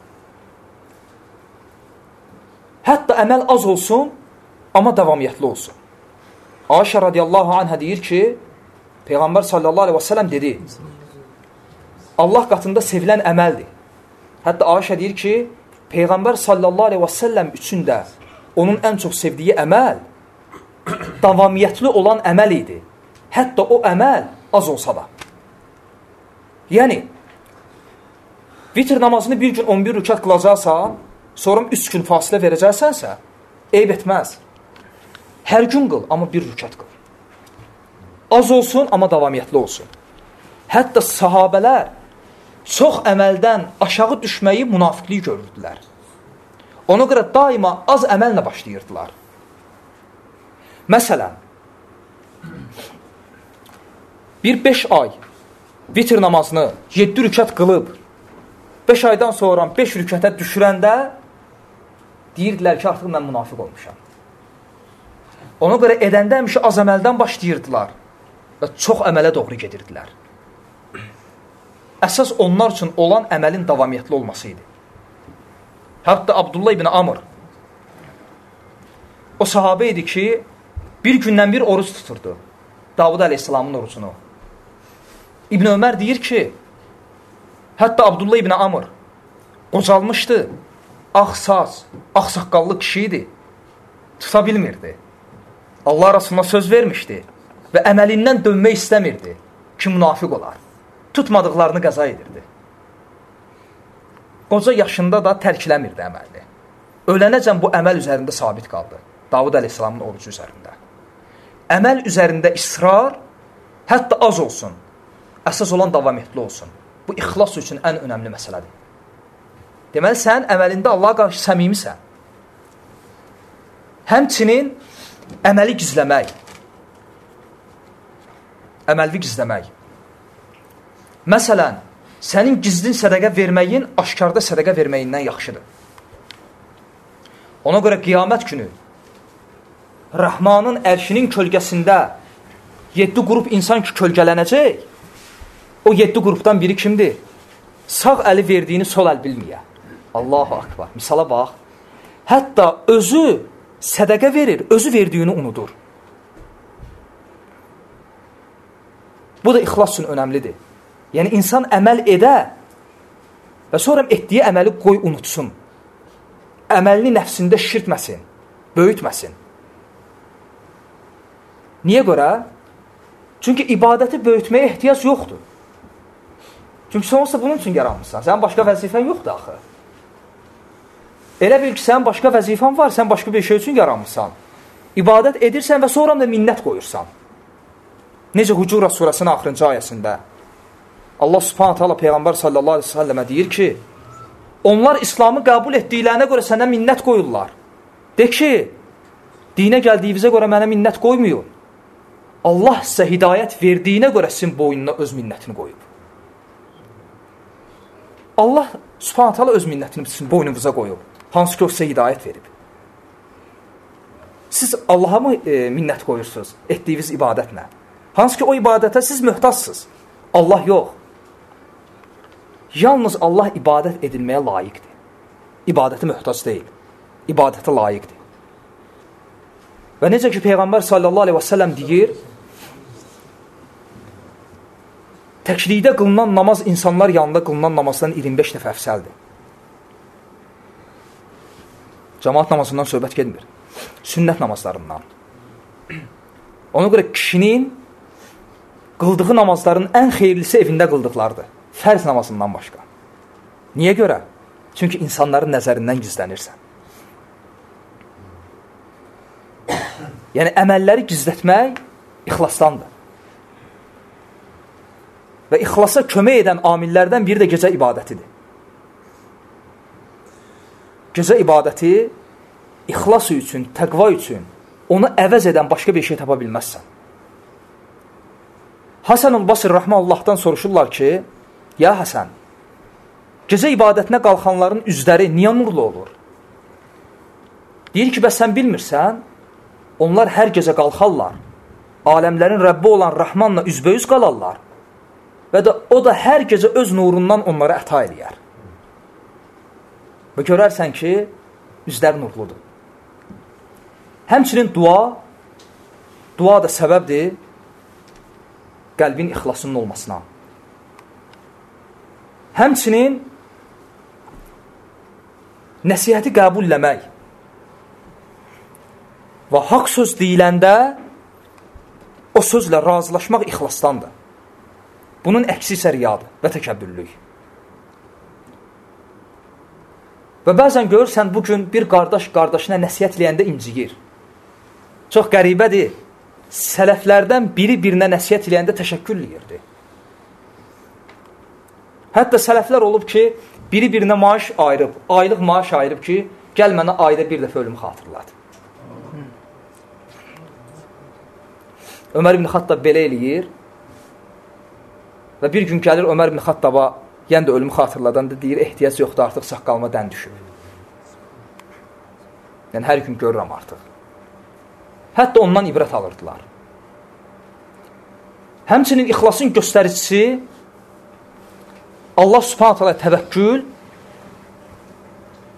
Hətta əməl az olsun, amma davamiyyətli olsun. Ayşə radiyallahu anhə deyir ki, Peyğəmbər sallallahu aleyhi və səlləm dedi, Allah qatında sevilən əməldir. Hətta Ayşə deyir ki, Peyğəmbər sallallahu aleyhi və səlləm üçün də onun ən çox sevdiyi əməl davamiyyətli olan əməl idi. Hətta o əməl az olsa da. Yəni, vitr namazını bir gün 11 rükət qılacaqsa, sonra 3 gün fasilə verəcəksənsə, eyb etməz. Hər gün qıl, amma 1 rükət qıl. Az olsun, amma davamiyyətli olsun. Hətta sahabələr çox əməldən aşağı düşməyi münafiqlik görürdülər. Ona görə daima az əməllə başlayırdılar. Məsələn, bir 5 ay vitr namazını 7 rükət qılıb, 5 aydan sonra 5 rükətə düşürəndə deyirdilər ki, artıq mən münafiq olmuşam. Ona görə edəndə həmişə az əməldən başlayırdılar və çox əmələ doğru gedirdilər. Əsas onlar üçün olan əməlin davamiyyətli olması idi. Hətta Abdullah ibn Amr o sahabə idi ki, bir gündən bir oruç tuturdu. Davud əleyhissalamın orucunu. İbn Ömər deyir ki, hətta Abdullah ibn Amr qocalmışdı, ağsaz, ağsaqqallı kişi idi, tuta bilmirdi. Allah Rasuluna söz vermişdi və əməlindən dönmək istəmirdi ki, münafiq olar. Tutmadıqlarını qəza edirdi. Qoca yaşında da tərkiləmirdi əməlini. Ölənəcən bu əməl üzərində sabit qaldı. Davud əleyhissalamın orucu üzərində. Əməl üzərində israr, hətta az olsun, əsas olan davam etli olsun. Bu, ixlas üçün ən önəmli məsələdir. Deməli, sən əməlində Allaha qarşı səmimisən. Həmçinin əməli gizləmək. Əməlvi gizləmək. Məsələn, sənin gizlin sədəqə verməyin aşkarda sədəqə verməyindən yaxşıdır. Ona görə qiyamət günü Rəhmanın ərşinin kölgəsində 7 qrup insan ki, kölgələnəcək. O 7 qrupdan biri kimdir? Sağ əli verdiyini sol əl bilməyə. Allahu akbar. Misala bax. Hətta özü sədəqə verir, özü verdiyini unudur. Bu da ixlas üçün önəmlidir. Yəni, insan əməl edə və sonra etdiyi əməli qoy unutsun. Əməlini nəfsində şişirtməsin, böyütməsin. Niyə görə? Çünki ibadəti böyütməyə ehtiyac yoxdur. Çünki sonrası bunun üçün yaranmışsan. Sənin başqa vəzifən yoxdur axı. Elə bil ki, sənin başqa vəzifən var, sən başqa bir şey üçün yaranmışsan. İbadət edirsən və sonra da minnət qoyursan. Necə Hucurat surəsinin axırıncı ayəsində Allah subhanahu ta'ala Peyğəmbər sallallahu aleyhi ve sellemə deyir ki, onlar İslamı qəbul etdiklərinə görə sənə minnət qoyurlar. De ki, dinə gəldiyinizə görə mənə minnət qoymuyor. Allah sizə hidayət verdiyinə görə sizin boynuna öz minnətini qoyub. Allah subhanahu ta'ala öz minnətini sizin boynunuza qoyub. Hansı ki, o sizə hidayət verib. Siz Allaha mı minnət qoyursunuz etdiyiniz ibadətlə? Hansı ki, o ibadətə siz möhtaçsınız. Allah yox. Yalnız Allah ibadət edilməyə layiqdir. İbadəti möhtaç deyil. İbadətə layiqdir. Və necə ki, Peyğəmbər sallallahu aleyhi və səlləm deyir, təklikdə qılınan namaz insanlar yanında qılınan namazdan 25 dəfə əfsəldir. Cəmaat namazından söhbət gedmir. Sünnət namazlarından. Ona görə kişinin qıldığı namazların ən xeyirlisi evində qıldıqlardır. Fərz namazından başqa. Niyə görə? Çünki insanların nəzərindən gizlənirsən. Yəni, əməlləri gizlətmək ixlasdandır. Və ixlasa kömək edən amillərdən biri də gecə ibadətidir. Gecə ibadəti ixlas üçün, təqva üçün onu əvəz edən başqa bir şey tapa bilməzsən. Hasan-ül Basri Rəhməllahdan soruşurlar ki, ya Hasan, gecə ibadətinə qalxanların üzləri niyə nurlu olur? Deyir ki, bəs sən bilmirsən, onlar hər gecə qalxarlar, aləmlərin Rəbbi olan Rəhmanla üzbəyüz qalarlar və o da hər gecə öz nurundan onlara əta eləyər. Və görərsən ki, üzlər nurludur. Həmçinin dua da səbəbdir qəlbin ixlasının olmasına. Həmçinin nəsihəti qəbulləmək və haqq söz deyiləndə o sözlə razılaşmaq ixlasdandır. Bunun əksi isə riyadır və təkəbbürlük. Və bəzən görürsən, bugün bir qardaş qardaşına nəsihət eləyəndə inciyir. Çox qəribədir. Sələflərdən biri-birinə nəsihət eləyəndə təşəkkür eləyirdi. Hətta sələflər olub ki, biri-birinə maaş ayırıb, aylıq maaş ayırıb ki, gəl mənə ayda bir dəfə ölüm xatırladı. Ömər ibn Xattab belə eləyir və bir gün gəlir Ömər ibn Xattaba, yəni də ölümü xatırladan da deyir, ehtiyac yoxdur, artıq saqqalıma dən düşüb. Yəni, hər gün görürəm artıq. Hətta ondan ibrət alırdılar. Həmçinin ixlasın göstəricisi Allah subhanət hələ təvəkkül,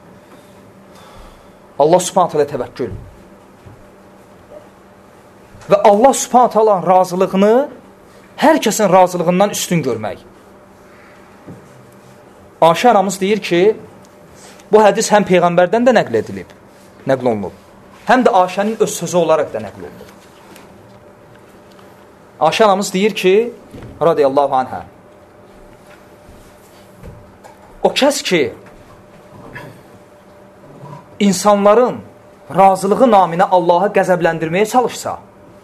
Allah subhanət hələ təvəkkül və Allah Subhanahu taalanın razılığını hər kəsin razılığından üstün görmək. Ayşə anamız deyir ki, bu hədis həm Peyğəmbərdən də nəql olunub, həm də Ayşənin öz sözü olaraq da nəql olunub. Ayşə anamız deyir ki, radiyallahu anhə, o kəs ki, insanların razılığı naminə Allahı qəzəbləndirməyə çalışsa,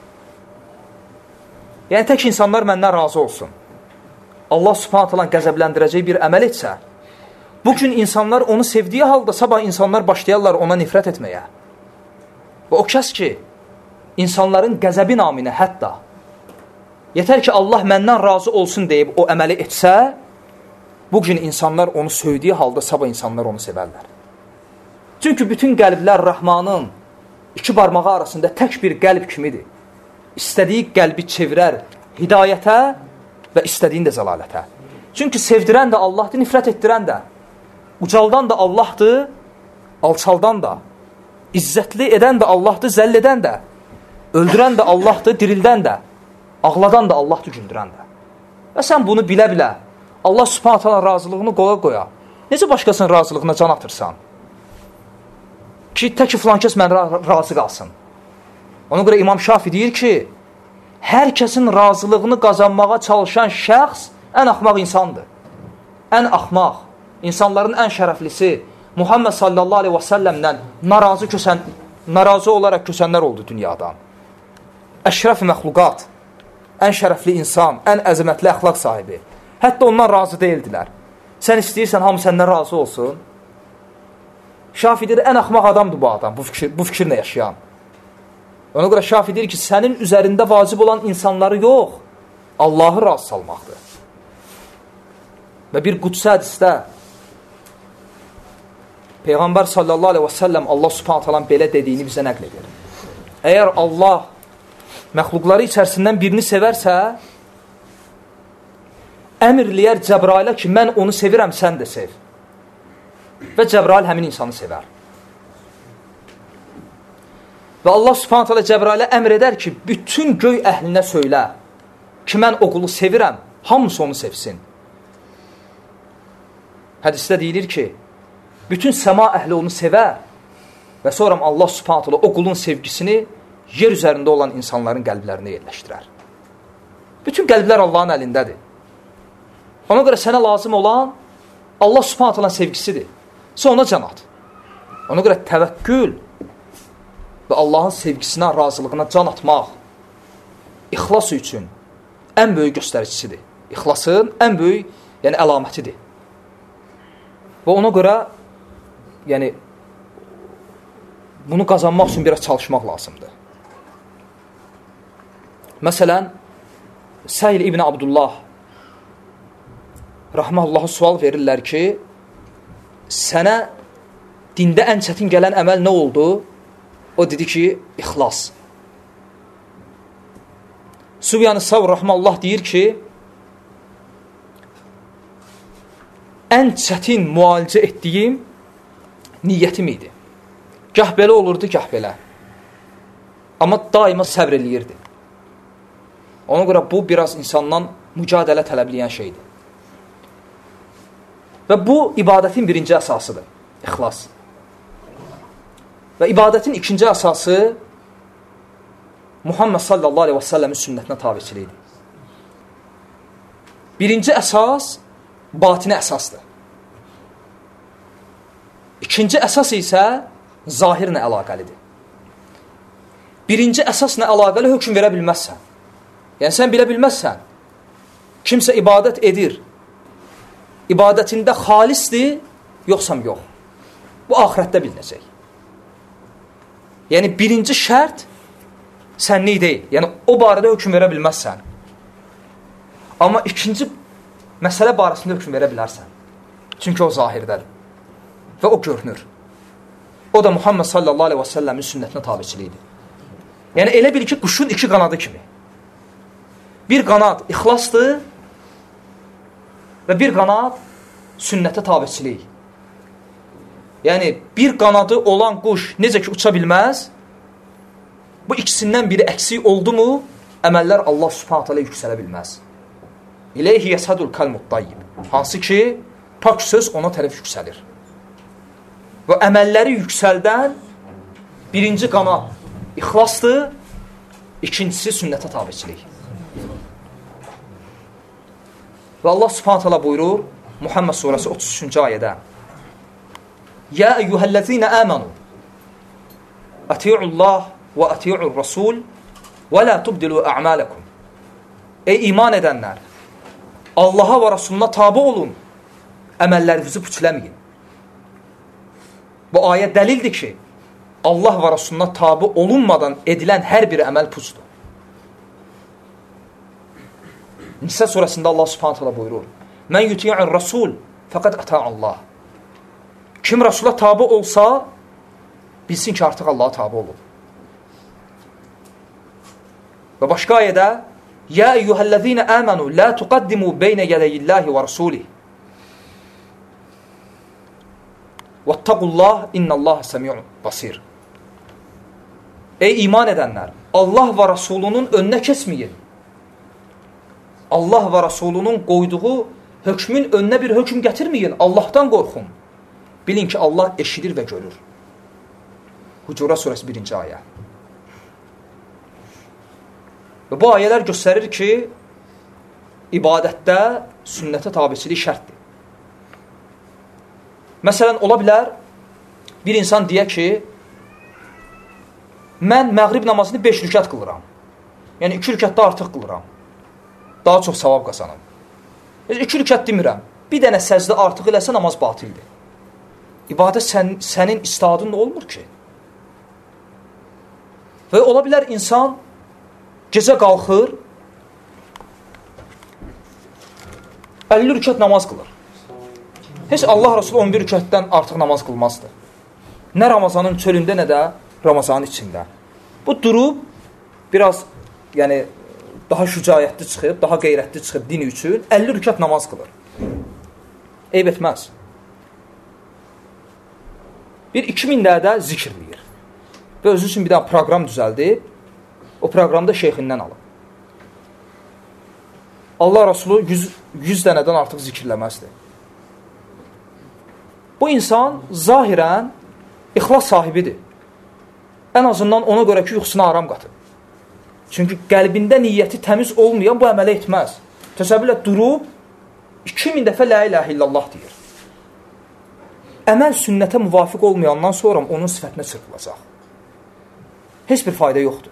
yəni tək insanlar məndən razı olsun, Allah Subhanahu taala qəzəbləndirəcək bir əməl etsə, bugün insanlar onu sevdiyi halda sabah insanlar başlayarlar ona nifrət etməyə. Və o kəs ki, insanların qəzəbi naminə hətta, yetər ki, Allah məndən razı olsun deyib o əməli etsə, bugün insanlar onu söydüyü halda sabah insanlar onu sevərlər. Çünki bütün qəlblər Rəhmanın iki barmağı arasında tək bir qəlb kimidir. İstədiyi qəlbi çevirər hidayətə və istədiyin də zəlalətə. Çünki sevdirən də Allahdır, nifrət etdirən də. Ucaldan da Allahdır, alçaldan da. İzzətli edən də Allahdır, zəll edən də. Öldürən də Allahdır, dirildən də. Ağladan da Allahdır, güldürən də. Və sən bunu bilə-bilə Allah Subhanahu taala razılığını qoya-qoya, necə başqasının razılığına can atırsan? Ki, tək ki, filan kəs mən razı qalsın. Ona görə İmam Şafi deyir ki, hər kəsin razılığını qazanmağa çalışan şəxs ən axmaq insandır. Ən axmaq, insanların ən şərəflisi Muhammed sallallahu aleyhi və səlləmdən narazı olaraq kösənlər oldu dünyadan. Əşrəf-i məxluqat, ən şərəfli insan, ən əzəmətli əxlaq sahibi. Hətta ondan razı deyildilər. Sən istəyirsən, hamı səndən razı olsun. Şafi deyir, ən axmaq adamdır bu adam, bu fikirlə yaşayan. Ona görə Şafi deyir ki, sənin üzərində vacib olan insanları yox, Allahı razı salmaqdır. Və bir qudsi hədisdə Peyğəmbər sallallahu aleyhi və səlləm Allah subhanahu taala belə dediyini bizə nəql edir. Əgər Allah məxluqları içərisindən birini sevərsə, əmr eləyər Cəbrailə ki, mən onu sevirəm, sən də sev. Və Cəbrail həmin insanı sevər. Və Allah subhanahu taala Cəbrailə əmr edər ki, bütün göy əhlinə söylə ki, mən o qulu sevirəm, hamısı onu sevsin. Hədisdə deyilir ki, bütün səma əhli onu sevər və sonra Allah subhanahu taala o qulun sevgisini yer üzərində olan insanların qəlblərinə yerləşdirər. Bütün qəlblər Allahın əlindədir. Ona görə sənə lazım olan Allah subhanahu taala sevgisidir. Sən ona can at. Ona görə təvəkkül və Allahın sevgisinə, razılığına can atmaq ixlas üçün ən böyük göstəricisidir. İxlasın ən böyük, yəni əlamətidir. Və ona görə yəni bunu qazanmaq üçün biraz çalışmaq lazımdır. Məsələn, Səhil İbn Abdullah rahmehullah'a sual verirlər ki, sənə dində ən çətin gələn əməl nə oldu? O dedi ki, ixlas. Sübyan-ı Savr rahmehullah deyir ki, ən çətin müalicə etdiyim niyyətim idi. Gah belə olurdu, gah belə. Amma daima səbr eləyirdi. Ona görə bu biraz insandan mücadilə tələbləyən şeydir. Və bu ibadətin birinci əsasıdır, ixlas. Və ibadətin ikinci əsası Muhammed sallallahu aleyhi və səlləmin sünnətinə tabiçiliyidir. Birinci əsas batini əsasdır. İkinci əsas isə zahirlə əlaqəlidir. Birinci əsasla əlaqəli hökm verə bilməzsən. Yəni sən bilə bilməzsən, kimsə ibadət edir, ibadətində xalisdir, yoxsam yox. Bu axirətdə bilinəcək. Yəni birinci şərt sənlik deyil. Yəni o barədə hökm verə bilməzsən. Amma ikinci məsələ barəsində hökm verə bilərsən. Çünki o zahirdədir. Və o görünür. O da Muhammed sallallahu aleyhi və səlləmin sünnətinə tabiçiliyidir. Yəni elə bil ki, quşun iki qanadı kimi. Bir qanad ixlasdır və bir qanad sünnətə tabiçilik. Yəni bir qanadı olan quş necə ki uça bilməz, Bu ikisindən biri əksik oldu mu, əməllər Allah subhanət hələ yüksələ bilməz. İleyhi yəshədul kəlmut tayyib. Hansı ki, pak söz ona tərəf yüksəlir. Və əməlləri yüksəldən birinci qanat ixlasdır, ikincisi sünnətə tabiçilik. Və Allah subhanət hələ buyurur, Muhammed surəsi 33-cü ayədə: Ya eyyuhəl-ləzinə əmənu Ati'ullah və ati'ur rasul və la tubdilu a'malakum. Ey iman edənlər, Allaha və Rasuluna tabe olun, əməllərinizi puçləməyin. Bu ayə dəlildir ki, Allah və Rasuluna tabe olunmadan edilən hər bir əməl puçdur. Nisə surəsində Allah subhanət hələ buyurur: Mən yuti'ur rasul fəqəd ata'allah. Kim Rasula tabe olsa, bilsin ki, artıq Allaha tabe olur. Və başqa ayədə: Ya eyyuhəl-ləzinə əmənu la tuqaddimu beynə yədəyillahi və rasulih. Vəttəqullah innəllaha səmi'un basir. Ey iman edənlər, Allah və Rasulunun önünə keçməyin. Allah və Rasulunun qoyduğu hökmün önünə bir hökm gətirməyin. Allahdan qorxun. Bilin ki, Allah eşidir və görür. Hucurat surəsi 1-ci ayə. Və bu ayələr göstərir ki, ibadətdə sünnətə tabiçilik şərtdir. Məsələn, ola bilər, bir insan deyə ki, mən məğrib namazını 5 rükət qılıram. Yəni 2 rükətdə artıq qılıram. Daha çox savab qazanım. 2 rükət demirəm. Bir dənə səcdə artıq eləsə namaz batildir. İbadət sənin istadın da olmur ki. Və ola bilər insan gecə qalxır, 50 rükət namaz qılır. Heç Allah Rasulü 11 rükətdən artıq namaz qılmazdır. Nə Ramazanın çölündə, nə də Ramazanın içində. Bu durub, biraz yəni, daha şücayətli çıxıb, daha qeyrətli çıxıb dini üçün 50 rükət namaz qılır. Eyb etməz. Bir 2000 dədə zikirləyir. Və özü üçün bir daha proqram düzəldib, o proqramda şeyxindən alıb. Allah Rasulü 100 dənədən artıq zikirləməzdir. Bu insan zahirən ixlas sahibidir. Ən azından ona görə ki, yuxusuna aram qatıb. Çünki qəlbində niyyəti təmiz olmayan bu əmələ etməz. Təsəvvürlə durub 2000 dəfə la ilahə illallah deyir. Əməl sünnətə müvafiq olmayandan sonra onun sifətinə çırpılacaq. Heç bir fayda yoxdur.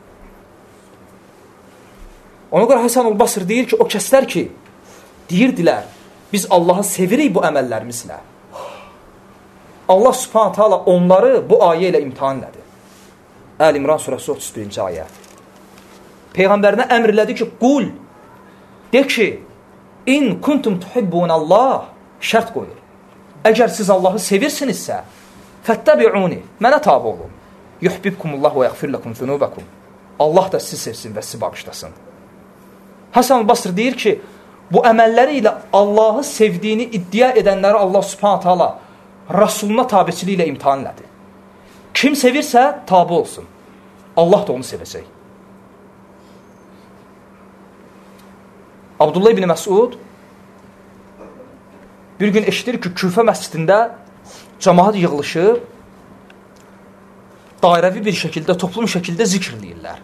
Ona görə Həsən ul-Basr deyir ki, o kəslər ki, deyirdilər, biz Allahı sevirik bu əməllərimizlə. Allah subhanət hala onları bu ayə ilə imtihan elədi. Əl-İmran surəsi 31-ci ayə. Peyğəmbərinə əmr elədi ki, qul, de ki, in kuntum tuhibbunallah, şərt qoyur. Əgər siz Allahı sevirsinizsə, fəttəbi'uni, mənə tabi olun. Yuhbibkumullah və yəğfir ləkum zunubəkum. Allah da sizi sevsin və sizi bağışlasın. Həsən ul-Basr deyir ki, bu əməlləri ilə Allahı sevdiyini iddia edənləri Allah subhanət hala Rasuluna tabiçiliyi ilə imtihan elədi. Kim sevirsə, tabi olsun. Allah da onu sevəcək. Abdullah ibn Məsud bir gün eşidir ki, Küfə məscidində cəmaat yığılışıb, dairəvi bir şəkildə, toplum şəkildə zikirləyirlər.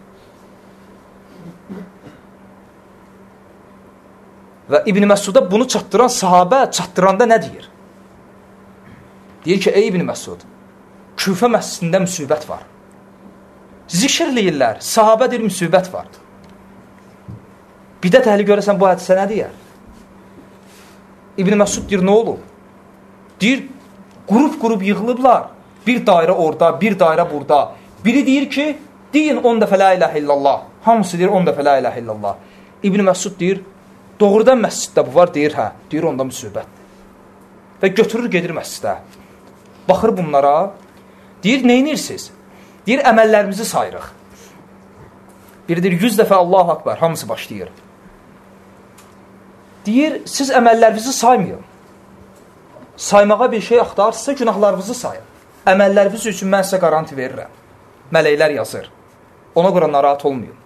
Və İbn Məsuda bunu çatdıran sahabə çatdıranda nə deyir? Deyir ki, ey İbn Məsud, Küfə məscidində müsibət var. Zikirləyirlər, sahabə deyir, müsibət var. Bidət əhli görəsən bu hədisə nə deyər? İbn Məsud deyir, nə olub? Deyir, qrup yığılıblar. Bir dairə orada, bir dairə burada. Biri deyir ki, deyin 10 dəfə la ilahə illallah. Hamısı deyir 10 dəfə la ilahə illallah. İbn Məsud deyir, doğrudan məsciddə bu var, deyir, hə. Deyir, onda müsibətdir. Və götürür, gedir məscidə. Baxır bunlara, deyir, neyinirsiniz? Deyir, əməllərimizi sayırıq. Biri deyir, 100 dəfə Allahu Akbar, hamısı başlayır. Deyir, siz əməllərinizi saymayın. Saymağa bir şey axtarırsa, günahlarınızı sayın. Əməlləriniz üçün mən sizə qaranti verirəm. Mələklər yazır. Ona görə narahat olmayın.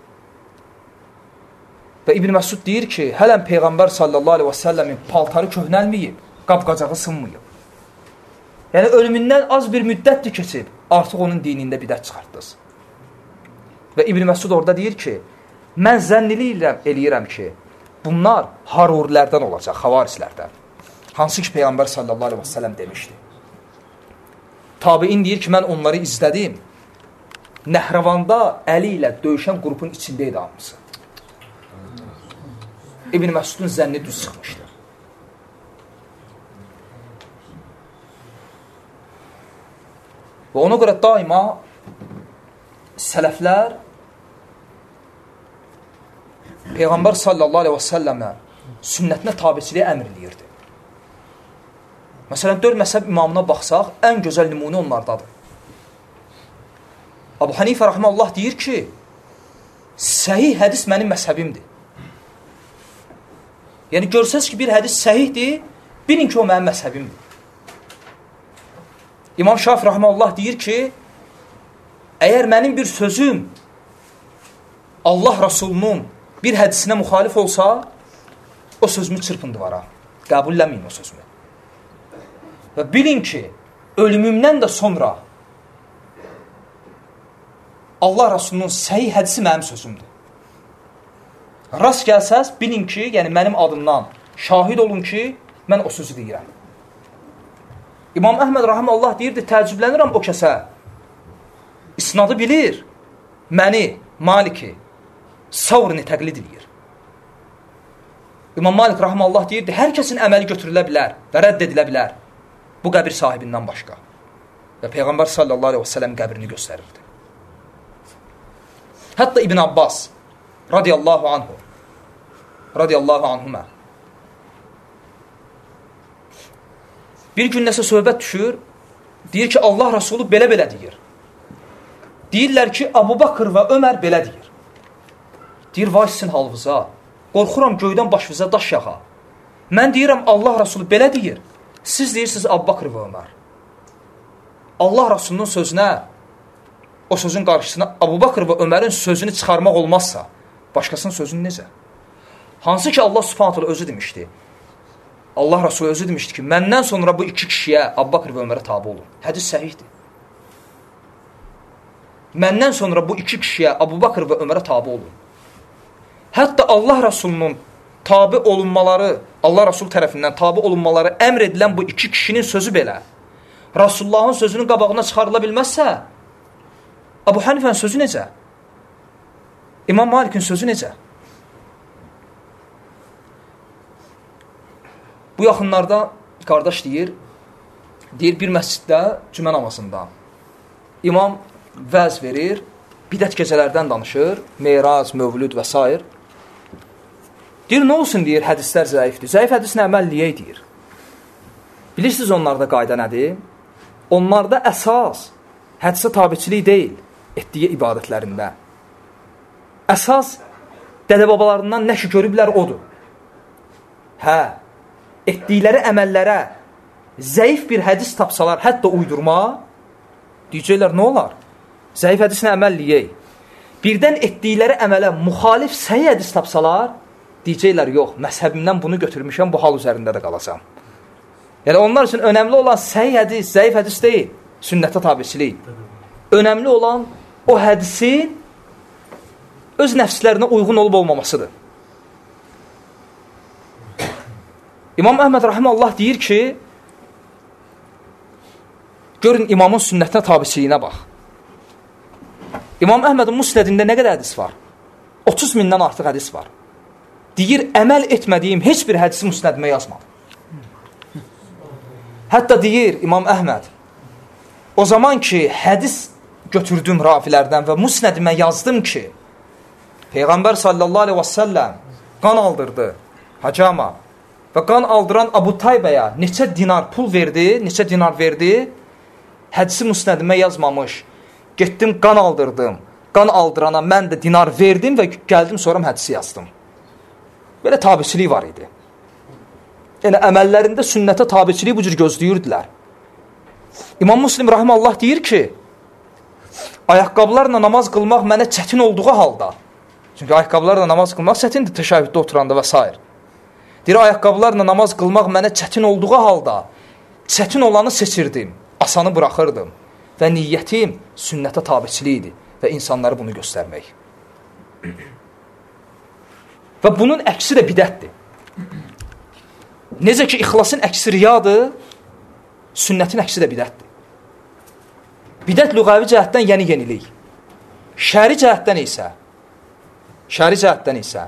Və İbn Məsud deyir ki, hələn Peyğəmbər sallallahu aleyhi və səlləmin paltarı köhnəlməyib, qab-qacağı sınmayıb. Yəni, ölümündən az bir müddətdir keçib, artıq onun dinində bidət çıxartdınız. Və İbn Məsud orada deyir ki, mən zənn eləyirəm ki, bunlar harurilərdən olacaq, xavarislərdən. Hansı ki, Peyğəmbər sallallahu aleyhi və səlləm demişdi. Tabiin deyir ki, mən onları izlədim. Nəhrəvanda əli ilə döyüşən qrupun içində idi hamısı. İbn Məsudun zənni düz çıxmışdı. Və ona görə daima sələflər Peyğəmbər sallallahu aleyhi və səlləmə sünnətinə tabiçiliyə əmr eləyirdi. Məsələn, 4 məzhəb imamına baxsaq, ən gözəl nümunə onlardadır. Abu Hanifə rəhməllah deyir ki, səhih hədis mənim məzhəbimdir. Yəni, görsəz ki, bir hədis səhihdir, bilin ki, o mənim məzhəbimdir. İmam Şafi rəhməllah deyir ki, əgər mənim bir sözüm Allah Rasulunun bir hədisinə müxalif olsa, o sözümü çırpın divara. Qəbulləməyin o sözümü. Və bilin ki, ölümümdən də sonra Allah Rasulunun səhih hədisi mənim sözümdür. Rast gəlsəz, bilin ki, yəni mənim adımdan şahid olun ki, mən o sözü deyirəm. İmam Əhməd rəhməllah deyirdi, təəccüblənirəm o kəsə. İsnadı bilir, məni, Maliki, Savrini təqlid edir. İmam Malik rəhməllah deyirdi, hər kəsin əməli götürülə bilər və rədd edilə bilər. Bu qəbir sahibindən başqa. Və Peyğəmbər sallallahu aleyhi və səlləm qəbrini göstərirdi. Hətta İbn Abbas radiyallahu anhumə bir gün nəsə söhbət düşür, deyir ki, Allah Rasulü belə-belə deyir. Deyirlər ki, Abu Bakır və Ömər belə deyir. Deyir, vay sizin halvıza, qorxuram göydən başınıza daş yağa. Mən deyirəm, Allah Rasulü belə deyir. Siz deyirsiniz, Abu Bakır və Ömər. Allah Rasulunun sözünə, o sözün qarşısına Abu Bakır və Ömərin sözünü çıxarmaq olmazsa, başqasının sözünü necə? Hansı ki, Allah subhanətlə özü demişdi. Allah Rasulü özü demişdi ki, məndən sonra bu iki kişiyə, Abu Bakır və Ömərə tabi olun. Hədis səhihdir. Məndən sonra bu iki kişiyə, Abu Bakır və Ömərə tabi olun. Hətta Allah Rasulunun tabi olunmaları, Allah Rasul tərəfindən tabi olunmaları əmr edilən bu iki kişinin sözü belə. Rasulullahın sözünün qabağına çıxarıla bilməzsə, Abu Hanifənin sözü necə? İmam Malikin sözü necə? Bu yaxınlarda qardaş deyir bir məsciddə cümə namazında imam vəz verir, bidət gecələrdən danışır, Meyraz, Mövlüd və s. Deyir, nə olsun deyir, hədislər zəifdir. Zəif hədisinə əməl liyək deyir. Bilirsiniz onlarda qayda nədir? Onlarda əsas hədisə tabiçilik deyil, etdiyi ibadətlərində. Əsas dədə-babalarından nə ki görüblər odur. Hə, etdikləri əməllərə zəif bir hədis tapsalar, hətta uydurma, deyəcəklər, nə olar? Zəif hədisinə əməl liyək. Birdən etdikləri əmələ müxalif səhih hədis tapsalar, deyəcəklər, yox, məzhəbimdən bunu götürmüşəm, bu hal üzərində də qalacam. Yəni, onlar üçün önəmli olan səhih hədis, zəif hədis deyil, sünnətə tabiçilik. Önəmli olan o hədisin öz nəfslərinə uyğun olub olmamasıdır. İmam Əhməd rəhməllah deyir ki, görün imamın sünnətinə tabiçiliyinə bax. İmam Əhmədin musnədində nə qədər hədis var? 30 mindən artıq hədis var. Deyir, əməl etmədiyim heç bir hədisi musnədimə yazmadım. Hətta deyir İmam Əhməd, o zaman ki, hədis götürdüm rafilərdən və musnədimə yazdım ki, Peyğəmbər sallallahu aleyhi və səlləm qan aldırdı hacama və qan aldıran Abu Taybəyə neçə dinar pul verdi, neçə dinar verdi, hədisi musnədimə yazmamış, getdim qan aldırdım, qan aldırana mən də dinar verdim və gəldim sonra hədisi yazdım. Belə tabiçilik var idi. Yəni, əməllərində sünnətə tabiçiliyi bu cür gözləyirdilər. İmam Müslim rəhməllah deyir ki, ayaqqabılarla namaz qılmaq mənə çətin olduğu halda, çünki ayaqqabılarla namaz qılmaq çətindir təşəhhüddə oturanda və s. Deyir, ayaqqabılarla namaz qılmaq mənə çətin olduğu halda, çətin olanı seçirdim, asanı buraxırdım və niyyətim sünnətə tabiçilik idi və insanları bunu göstərmək. Və bunun əksi də bidətdir. Necə ki, ixlasın əksi riyadır, sünnətin əksi də bidətdir. Bidət lüğəvi cəhətdən yenilik. Şəri cəhətdən isə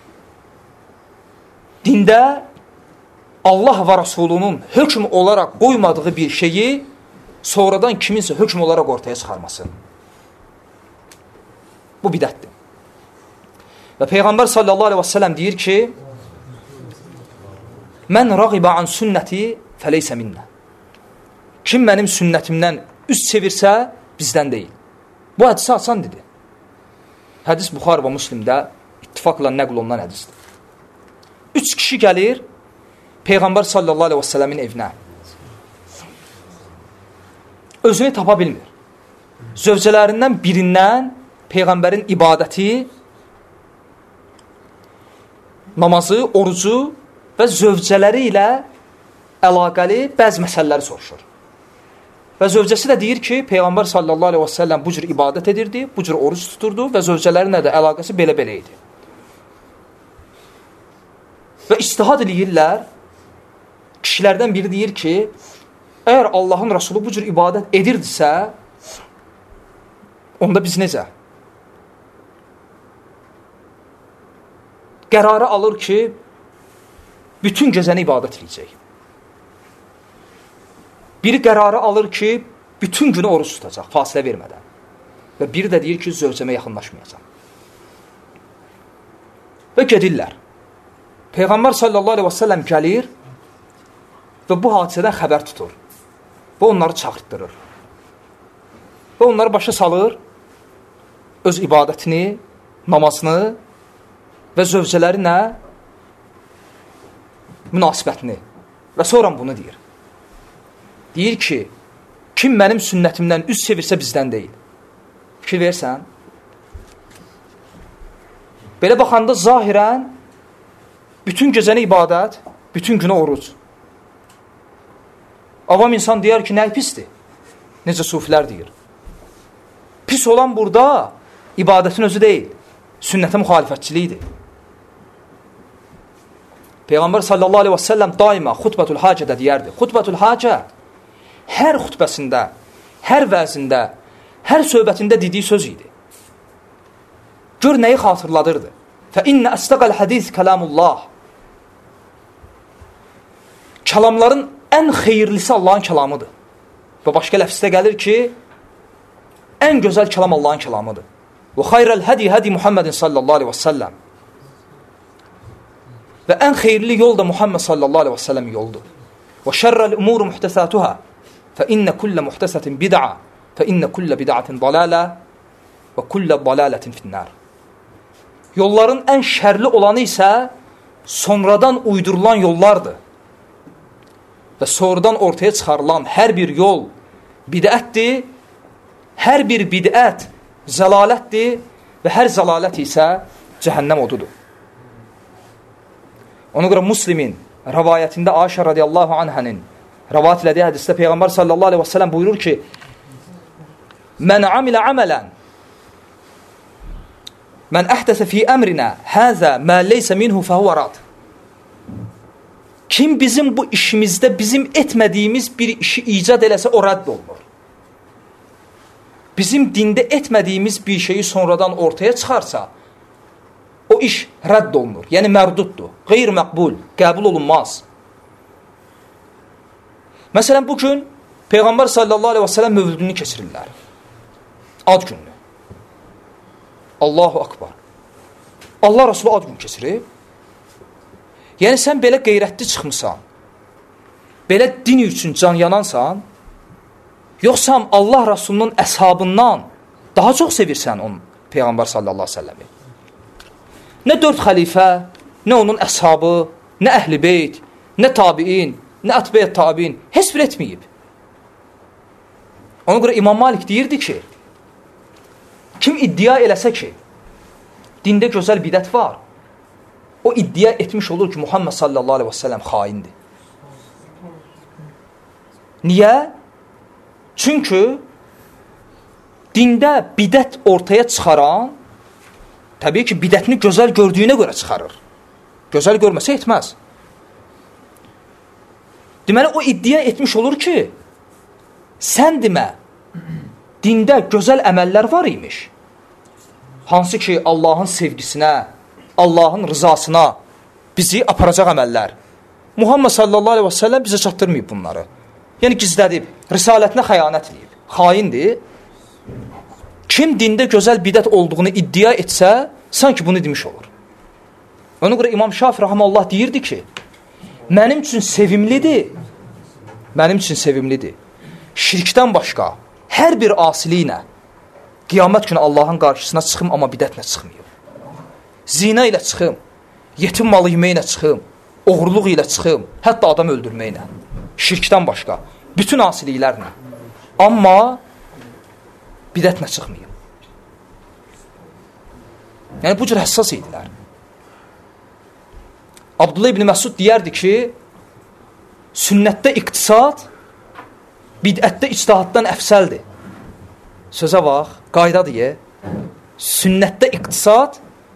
dində Allah və Rasulunun hökm olaraq qoymadığı bir şeyi sonradan kiminsə hökm olaraq ortaya çıxarması. Bu bidətdir. Və Peyğəmbər sallallahu aleyhi və səlləm deyir ki, mən rəğibə an sünnəti fəleysə minnə. Kim mənim sünnətimdən üst çevirsə, bizdən deyil. Bu hədisi asan dedi. Hədis Buxar və Müslimdə ittifaqla nəql olunan hədisdir. 3 kişi gəlir Peyğəmbər sallallahu aleyhi və səlləmin evinə. Özünü tapa bilmir. Zövcələrindən birindən Peyğəmbərin ibadəti, namazı, orucu və zövcələri ilə əlaqəli bəzi məsələləri soruşur. Və zövcəsi də deyir ki, Peyğəmbər sallallahu aleyhi və səlləm bu cür ibadət edirdi, bu cür oruç tuturdu və zövcələrinə də əlaqəsi belə-belə idi. Və istihad eləyirlər, kişilərdən biri deyir ki, əgər Allahın Rasulü bu cür ibadət edirdisə, onda biz necə? Qərarı alır ki, bütün gecəni ibadət edəcək. Biri qərarı alır ki, bütün günü oruç tutacaq, fasilə vermədən. Və biri də deyir ki, zövcəmə yaxınlaşmayacaq. Və gedirlər. Peyğəmbər sallallahu aleyhi və səlləm gəlir və bu hadisədən xəbər tutur. Və onları çağırtdırır. Və onları başa salır, öz ibadətini, namazını və zövcələrinə münasibətini. Və sonra bunu deyir. Deyir ki, kim mənim sünnətimdən üst çevirsə bizdən deyil. Fikir versən. Belə baxanda zahirən bütün gecəni ibadət, bütün günü oruc. Avam insan deyər ki, nə pisdir? Necə sufilər deyir. Pis olan burada ibadətin özü deyil, sünnətə müxalifətçilikdir. Peyğəmbər sallallahu aleyhi və səlləm daima xutbətul hacədə deyərdi. Xutbətul hacə hər xutbəsində, hər vəzində, hər söhbətində dediyi söz idi. Gör nəyi xatırladırdı. فَإِنَّ أَسْتَقَ الْحَدِيثِ كَلَامُ اللّٰهِ Kəlamların ən xeyirlisi Allahın kəlamıdır. Və başqa ləfsdə gəlir ki, ən gözəl kəlam Allahın kəlamıdır. وَخَيْرَ الْهَدِي هَدِي مُحَمَّدٍ sallallahu aleyhi və səlləm Və ən xeyirli yol da Muhammed sallallahu aleyhi və səlləm yoldur. وَشَرَّ الْأُمُورُ مُحْتَسَاتُهَا فَإِنَّ كُلَّ مُحْتَسَةٍ بِدْعَةٍ فَإِنَّ كُلَّ بِدْعَةٍ ضَلَالَةٍ وَكُلَّ ضَلَالَةٍ فِي النَّارِ Yolların ən şərli olanı isə sonradan uydurulan yollardır. Və sonradan ortaya çıxarılan hər bir yol bidətdir, hər bir bidət zəlalətdir və hər zəlalət isə cəhənnəm odudur. Ona görə Müslimin rəvayətində Aişə radiyallahu anhənin rəvat elədiyi hədisdə Peyğəmbər sallallahu aleyhi və səlləm buyurur ki, Mən amilə əmələn Mən əhdəsə fi əmrinə həzə mə leysə minhu fəhuvə rad Kim bizim bu işimizdə bizim etmədiyimiz bir işi icad eləsə o rədd olunur. Bizim dində etmədiyimiz bir şeyi sonradan ortaya çıxarsa o iş rədd olunur. Yəni mərduddur, qeyr-məqbul, qəbul olunmaz. Məsələn, bugün Peyğəmbər sallallahu aleyhi və səlləm mövlüdünü keçirirlər. Ad gününü. Allahu akbar. Allah Rasulü ad günü keçirib. Yəni, sən belə qeyrətli çıxmısan, belə din üçün can yanansan, yoxsa Allah Rasulunun əshabından daha çox sevirsən onu, Peyğəmbər sallallahu aleyhi və səlləmi. Nə 4 xəlifə, nə onun əshabı, nə əhl-i beyt, nə tabiin, nə ətbəyət tabiin, heç bir etməyib. Ona görə İmam Malik deyirdi ki, Kim iddia eləsə ki, dində gözəl bidət var, o iddia etmiş olur ki, Muhammed sallallahu aleyhi və səlləm xaindir. Niyə? Çünki dində bidət ortaya çıxaran, təbii ki, bidətini gözəl gördüyünə görə çıxarır. Gözəl görməsə etməz. Deməli, o iddia etmiş olur ki, sən demə, dində gözəl əməllər var imiş. Hansı ki, Allahın sevgisinə, Allahın rızasına bizi aparacaq əməllər. Muhammed sallallahu aleyhi və səlləm bizə çatdırmayıb bunları. Yəni, gizlədib, risalətinə xəyanət edib. Xaindir. Kim dində gözəl bidət olduğunu iddia etsə, sanki bunu demiş olur. Ona görə İmam Şafi rahmanullah deyirdi ki, mənim üçün sevimlidir. Şirkdən başqa hər bir asiliklə qiyamət günü Allahın qarşısına çıxım, amma bidətlə çıxmayım. Zina ilə çıxım, yetim malı yeməklə çıxım, oğurluq ilə çıxım, hətta adam öldürməklə. Şirkdən başqa, bütün asiliklərlə. Amma bidətlə çıxmayım. Yəni, bu cür həssas idilər. Abdullah ibn Məsud deyərdi ki, sünnətdə iqtisad, bidətdə ictihaddan əfsəldir. Sözə bax, qaydadır ye. Sünnətdə iqtisad,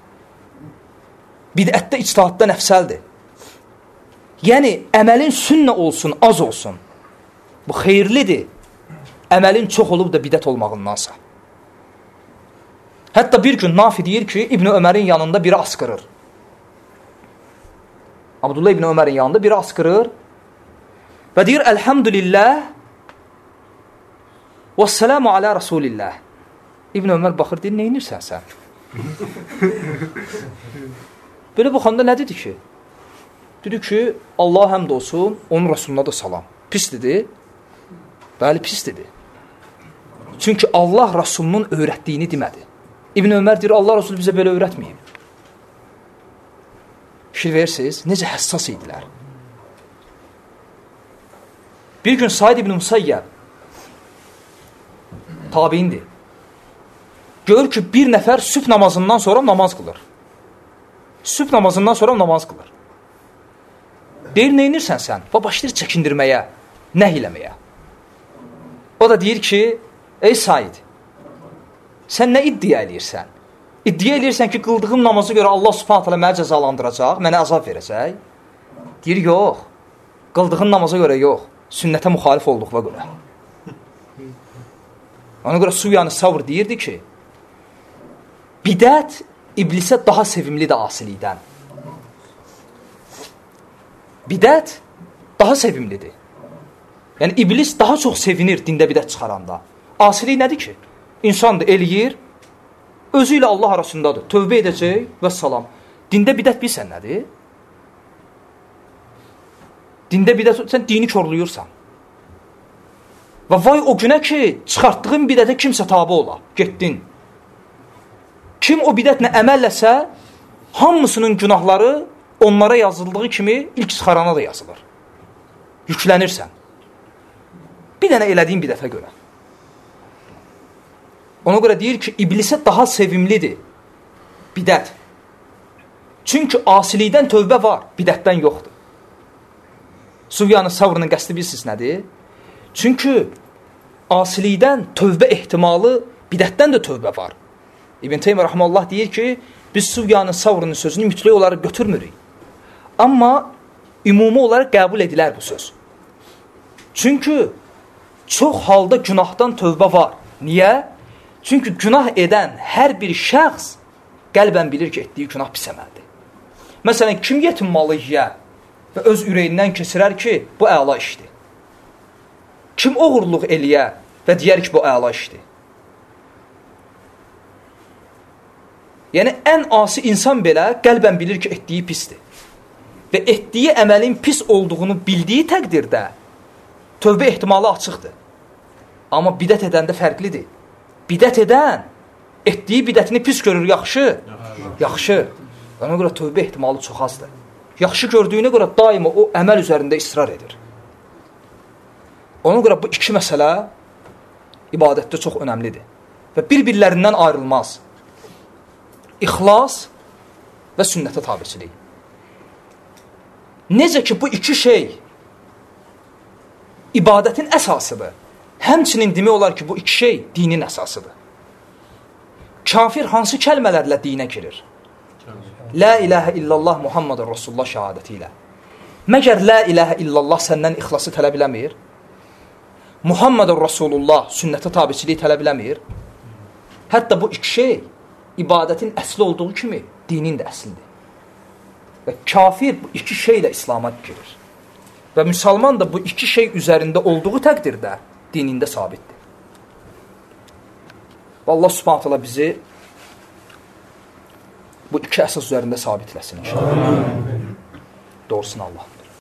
bidətdə ictihaddan əfsəldir. Yəni, əməlin sünnə olsun, az olsun. Bu xeyirlidir. Əməlin çox olub da bidət olmağındansa. Hətta bir gün Nafi deyir ki, İbn Ömərin yanında biri asqırır. Abdullah İbn Ömərin yanında biri asqırır və deyir, Elhamdülillah və selamu alə Rasulillah. İbn Ömər baxır, deyir, neynirsən sən? Belə baxanda nə dedi ki? Dedi ki, Allah həmd olsun, onun Rasuluna da salam. Pis dedi. Bəli, pis dedi. Çünki Allah Rasulunun öyrətdiyini demədi. İbn Ömər deyir, Allah Rasulü bizə belə öyrətməyib. Fikir verirsiniz, necə həssas idilər. Bir gün Said ibn Musayyəb tabiindir. Görür ki, bir nəfər sübh namazından sonra namaz qılır. Sübh namazından sonra namaz qılır. Deyir, neynirsən sən? Və başlayır çəkindirməyə, nəhiyləməyə. O da deyir ki, ey Said, sən nə iddia eləyirsən? İddia eləyirsən ki, qıldığım namazı görə Allah subhanət hələ mənə cəzalandıracaq, mənə azab verəcək. Deyir, yox, qıldığın namaza görə yox, sünnətə müxalif olduğuna görə. Ona görə Süfyan Savr deyirdi ki, bidət iblisə daha sevimlidir asilikdən. Bidət daha sevimlidir. Yəni, iblis daha çox sevinir dində bidət çıxaranda. Asilik nədir ki? İnsan da eləyir, özü ilə Allah arasındadır, tövbə edəcək və salam. Dində bidət bilsən nədir? Dində bidət, sən dini körlüyürsən. Və vay o günə ki, çıxartdığın bidətə kimsə tabi ola, getdin. Kim o bidətlə əməlləsə, hamısının günahları onlara yazıldığı kimi ilk çıxarana da yazılır. Yüklənirsən. Bir dənə elədiyin bidətə görə. Ona görə deyir ki, iblisə daha sevimlidir bidət. Çünki asilikdən tövbə var, bidətdən yoxdur. Süfyan Savrının qəsdi bilirsiniz nədir? Çünki asilikdən tövbə ehtimalı, bidətdən də tövbə var. İbn Teymiyyə rahmanullah deyir ki, biz Süfyan Savrının sözünü mütləq olaraq götürmürük. Amma ümumi olaraq qəbul edilər bu söz. Çünki çox halda günahdan tövbə var. Niyə? Çünki günah edən hər bir şəxs qəlbən bilir ki, etdiyi günah pis əməldir. Məsələn, kim yetim malı yiyə və öz ürəyindən keçirər ki, bu əla işdir. Kim oğurluq eləyə və deyər ki, bu əla işdir. Yəni, ən asi insan belə qəlbən bilir ki, etdiyi pisdir. Və etdiyi əməlin pis olduğunu bildiyi təqdirdə tövbə ehtimalı açıqdır. Amma bidət edəndə fərqlidir. Bidət edən etdiyi bidətini pis görür, yaxşı? Yaxşı. Ona görə tövbə ehtimalı çox azdır. Yaxşı gördüyünə görə daima o əməl üzərində israr edir. Ona görə bu iki məsələ ibadətdə çox önəmlidir. və bir-birlərindən ayrılmaz. İxlas və sünnətə tabiçilik. Necə ki, bu iki şey ibadətin əsasıdır. Həmçinin demək olar ki, bu iki şey dinin əsasıdır. Kafir hansı kəlmələrlə dinə girir? La ilahə illallah Muhammedur Rasulullah şəhadəti ilə. Məgər la ilahə illallah səndən ixlası tələb eləmir? Muhammedur Rasulullah sünnətə tabiçiliyi tələb eləmir? Hətta bu iki şey ibadətin əsli olduğu kimi dinin də əslidir. Və kafir bu iki şeylə İslama girir. Və müsəlman da bu iki şey üzərində olduğu təqdirdə dinində sabitdir. Və Allah subhanahu teala bizi bu iki əsas üzərində sabitləsin inşallah. Doğrusunu Allah.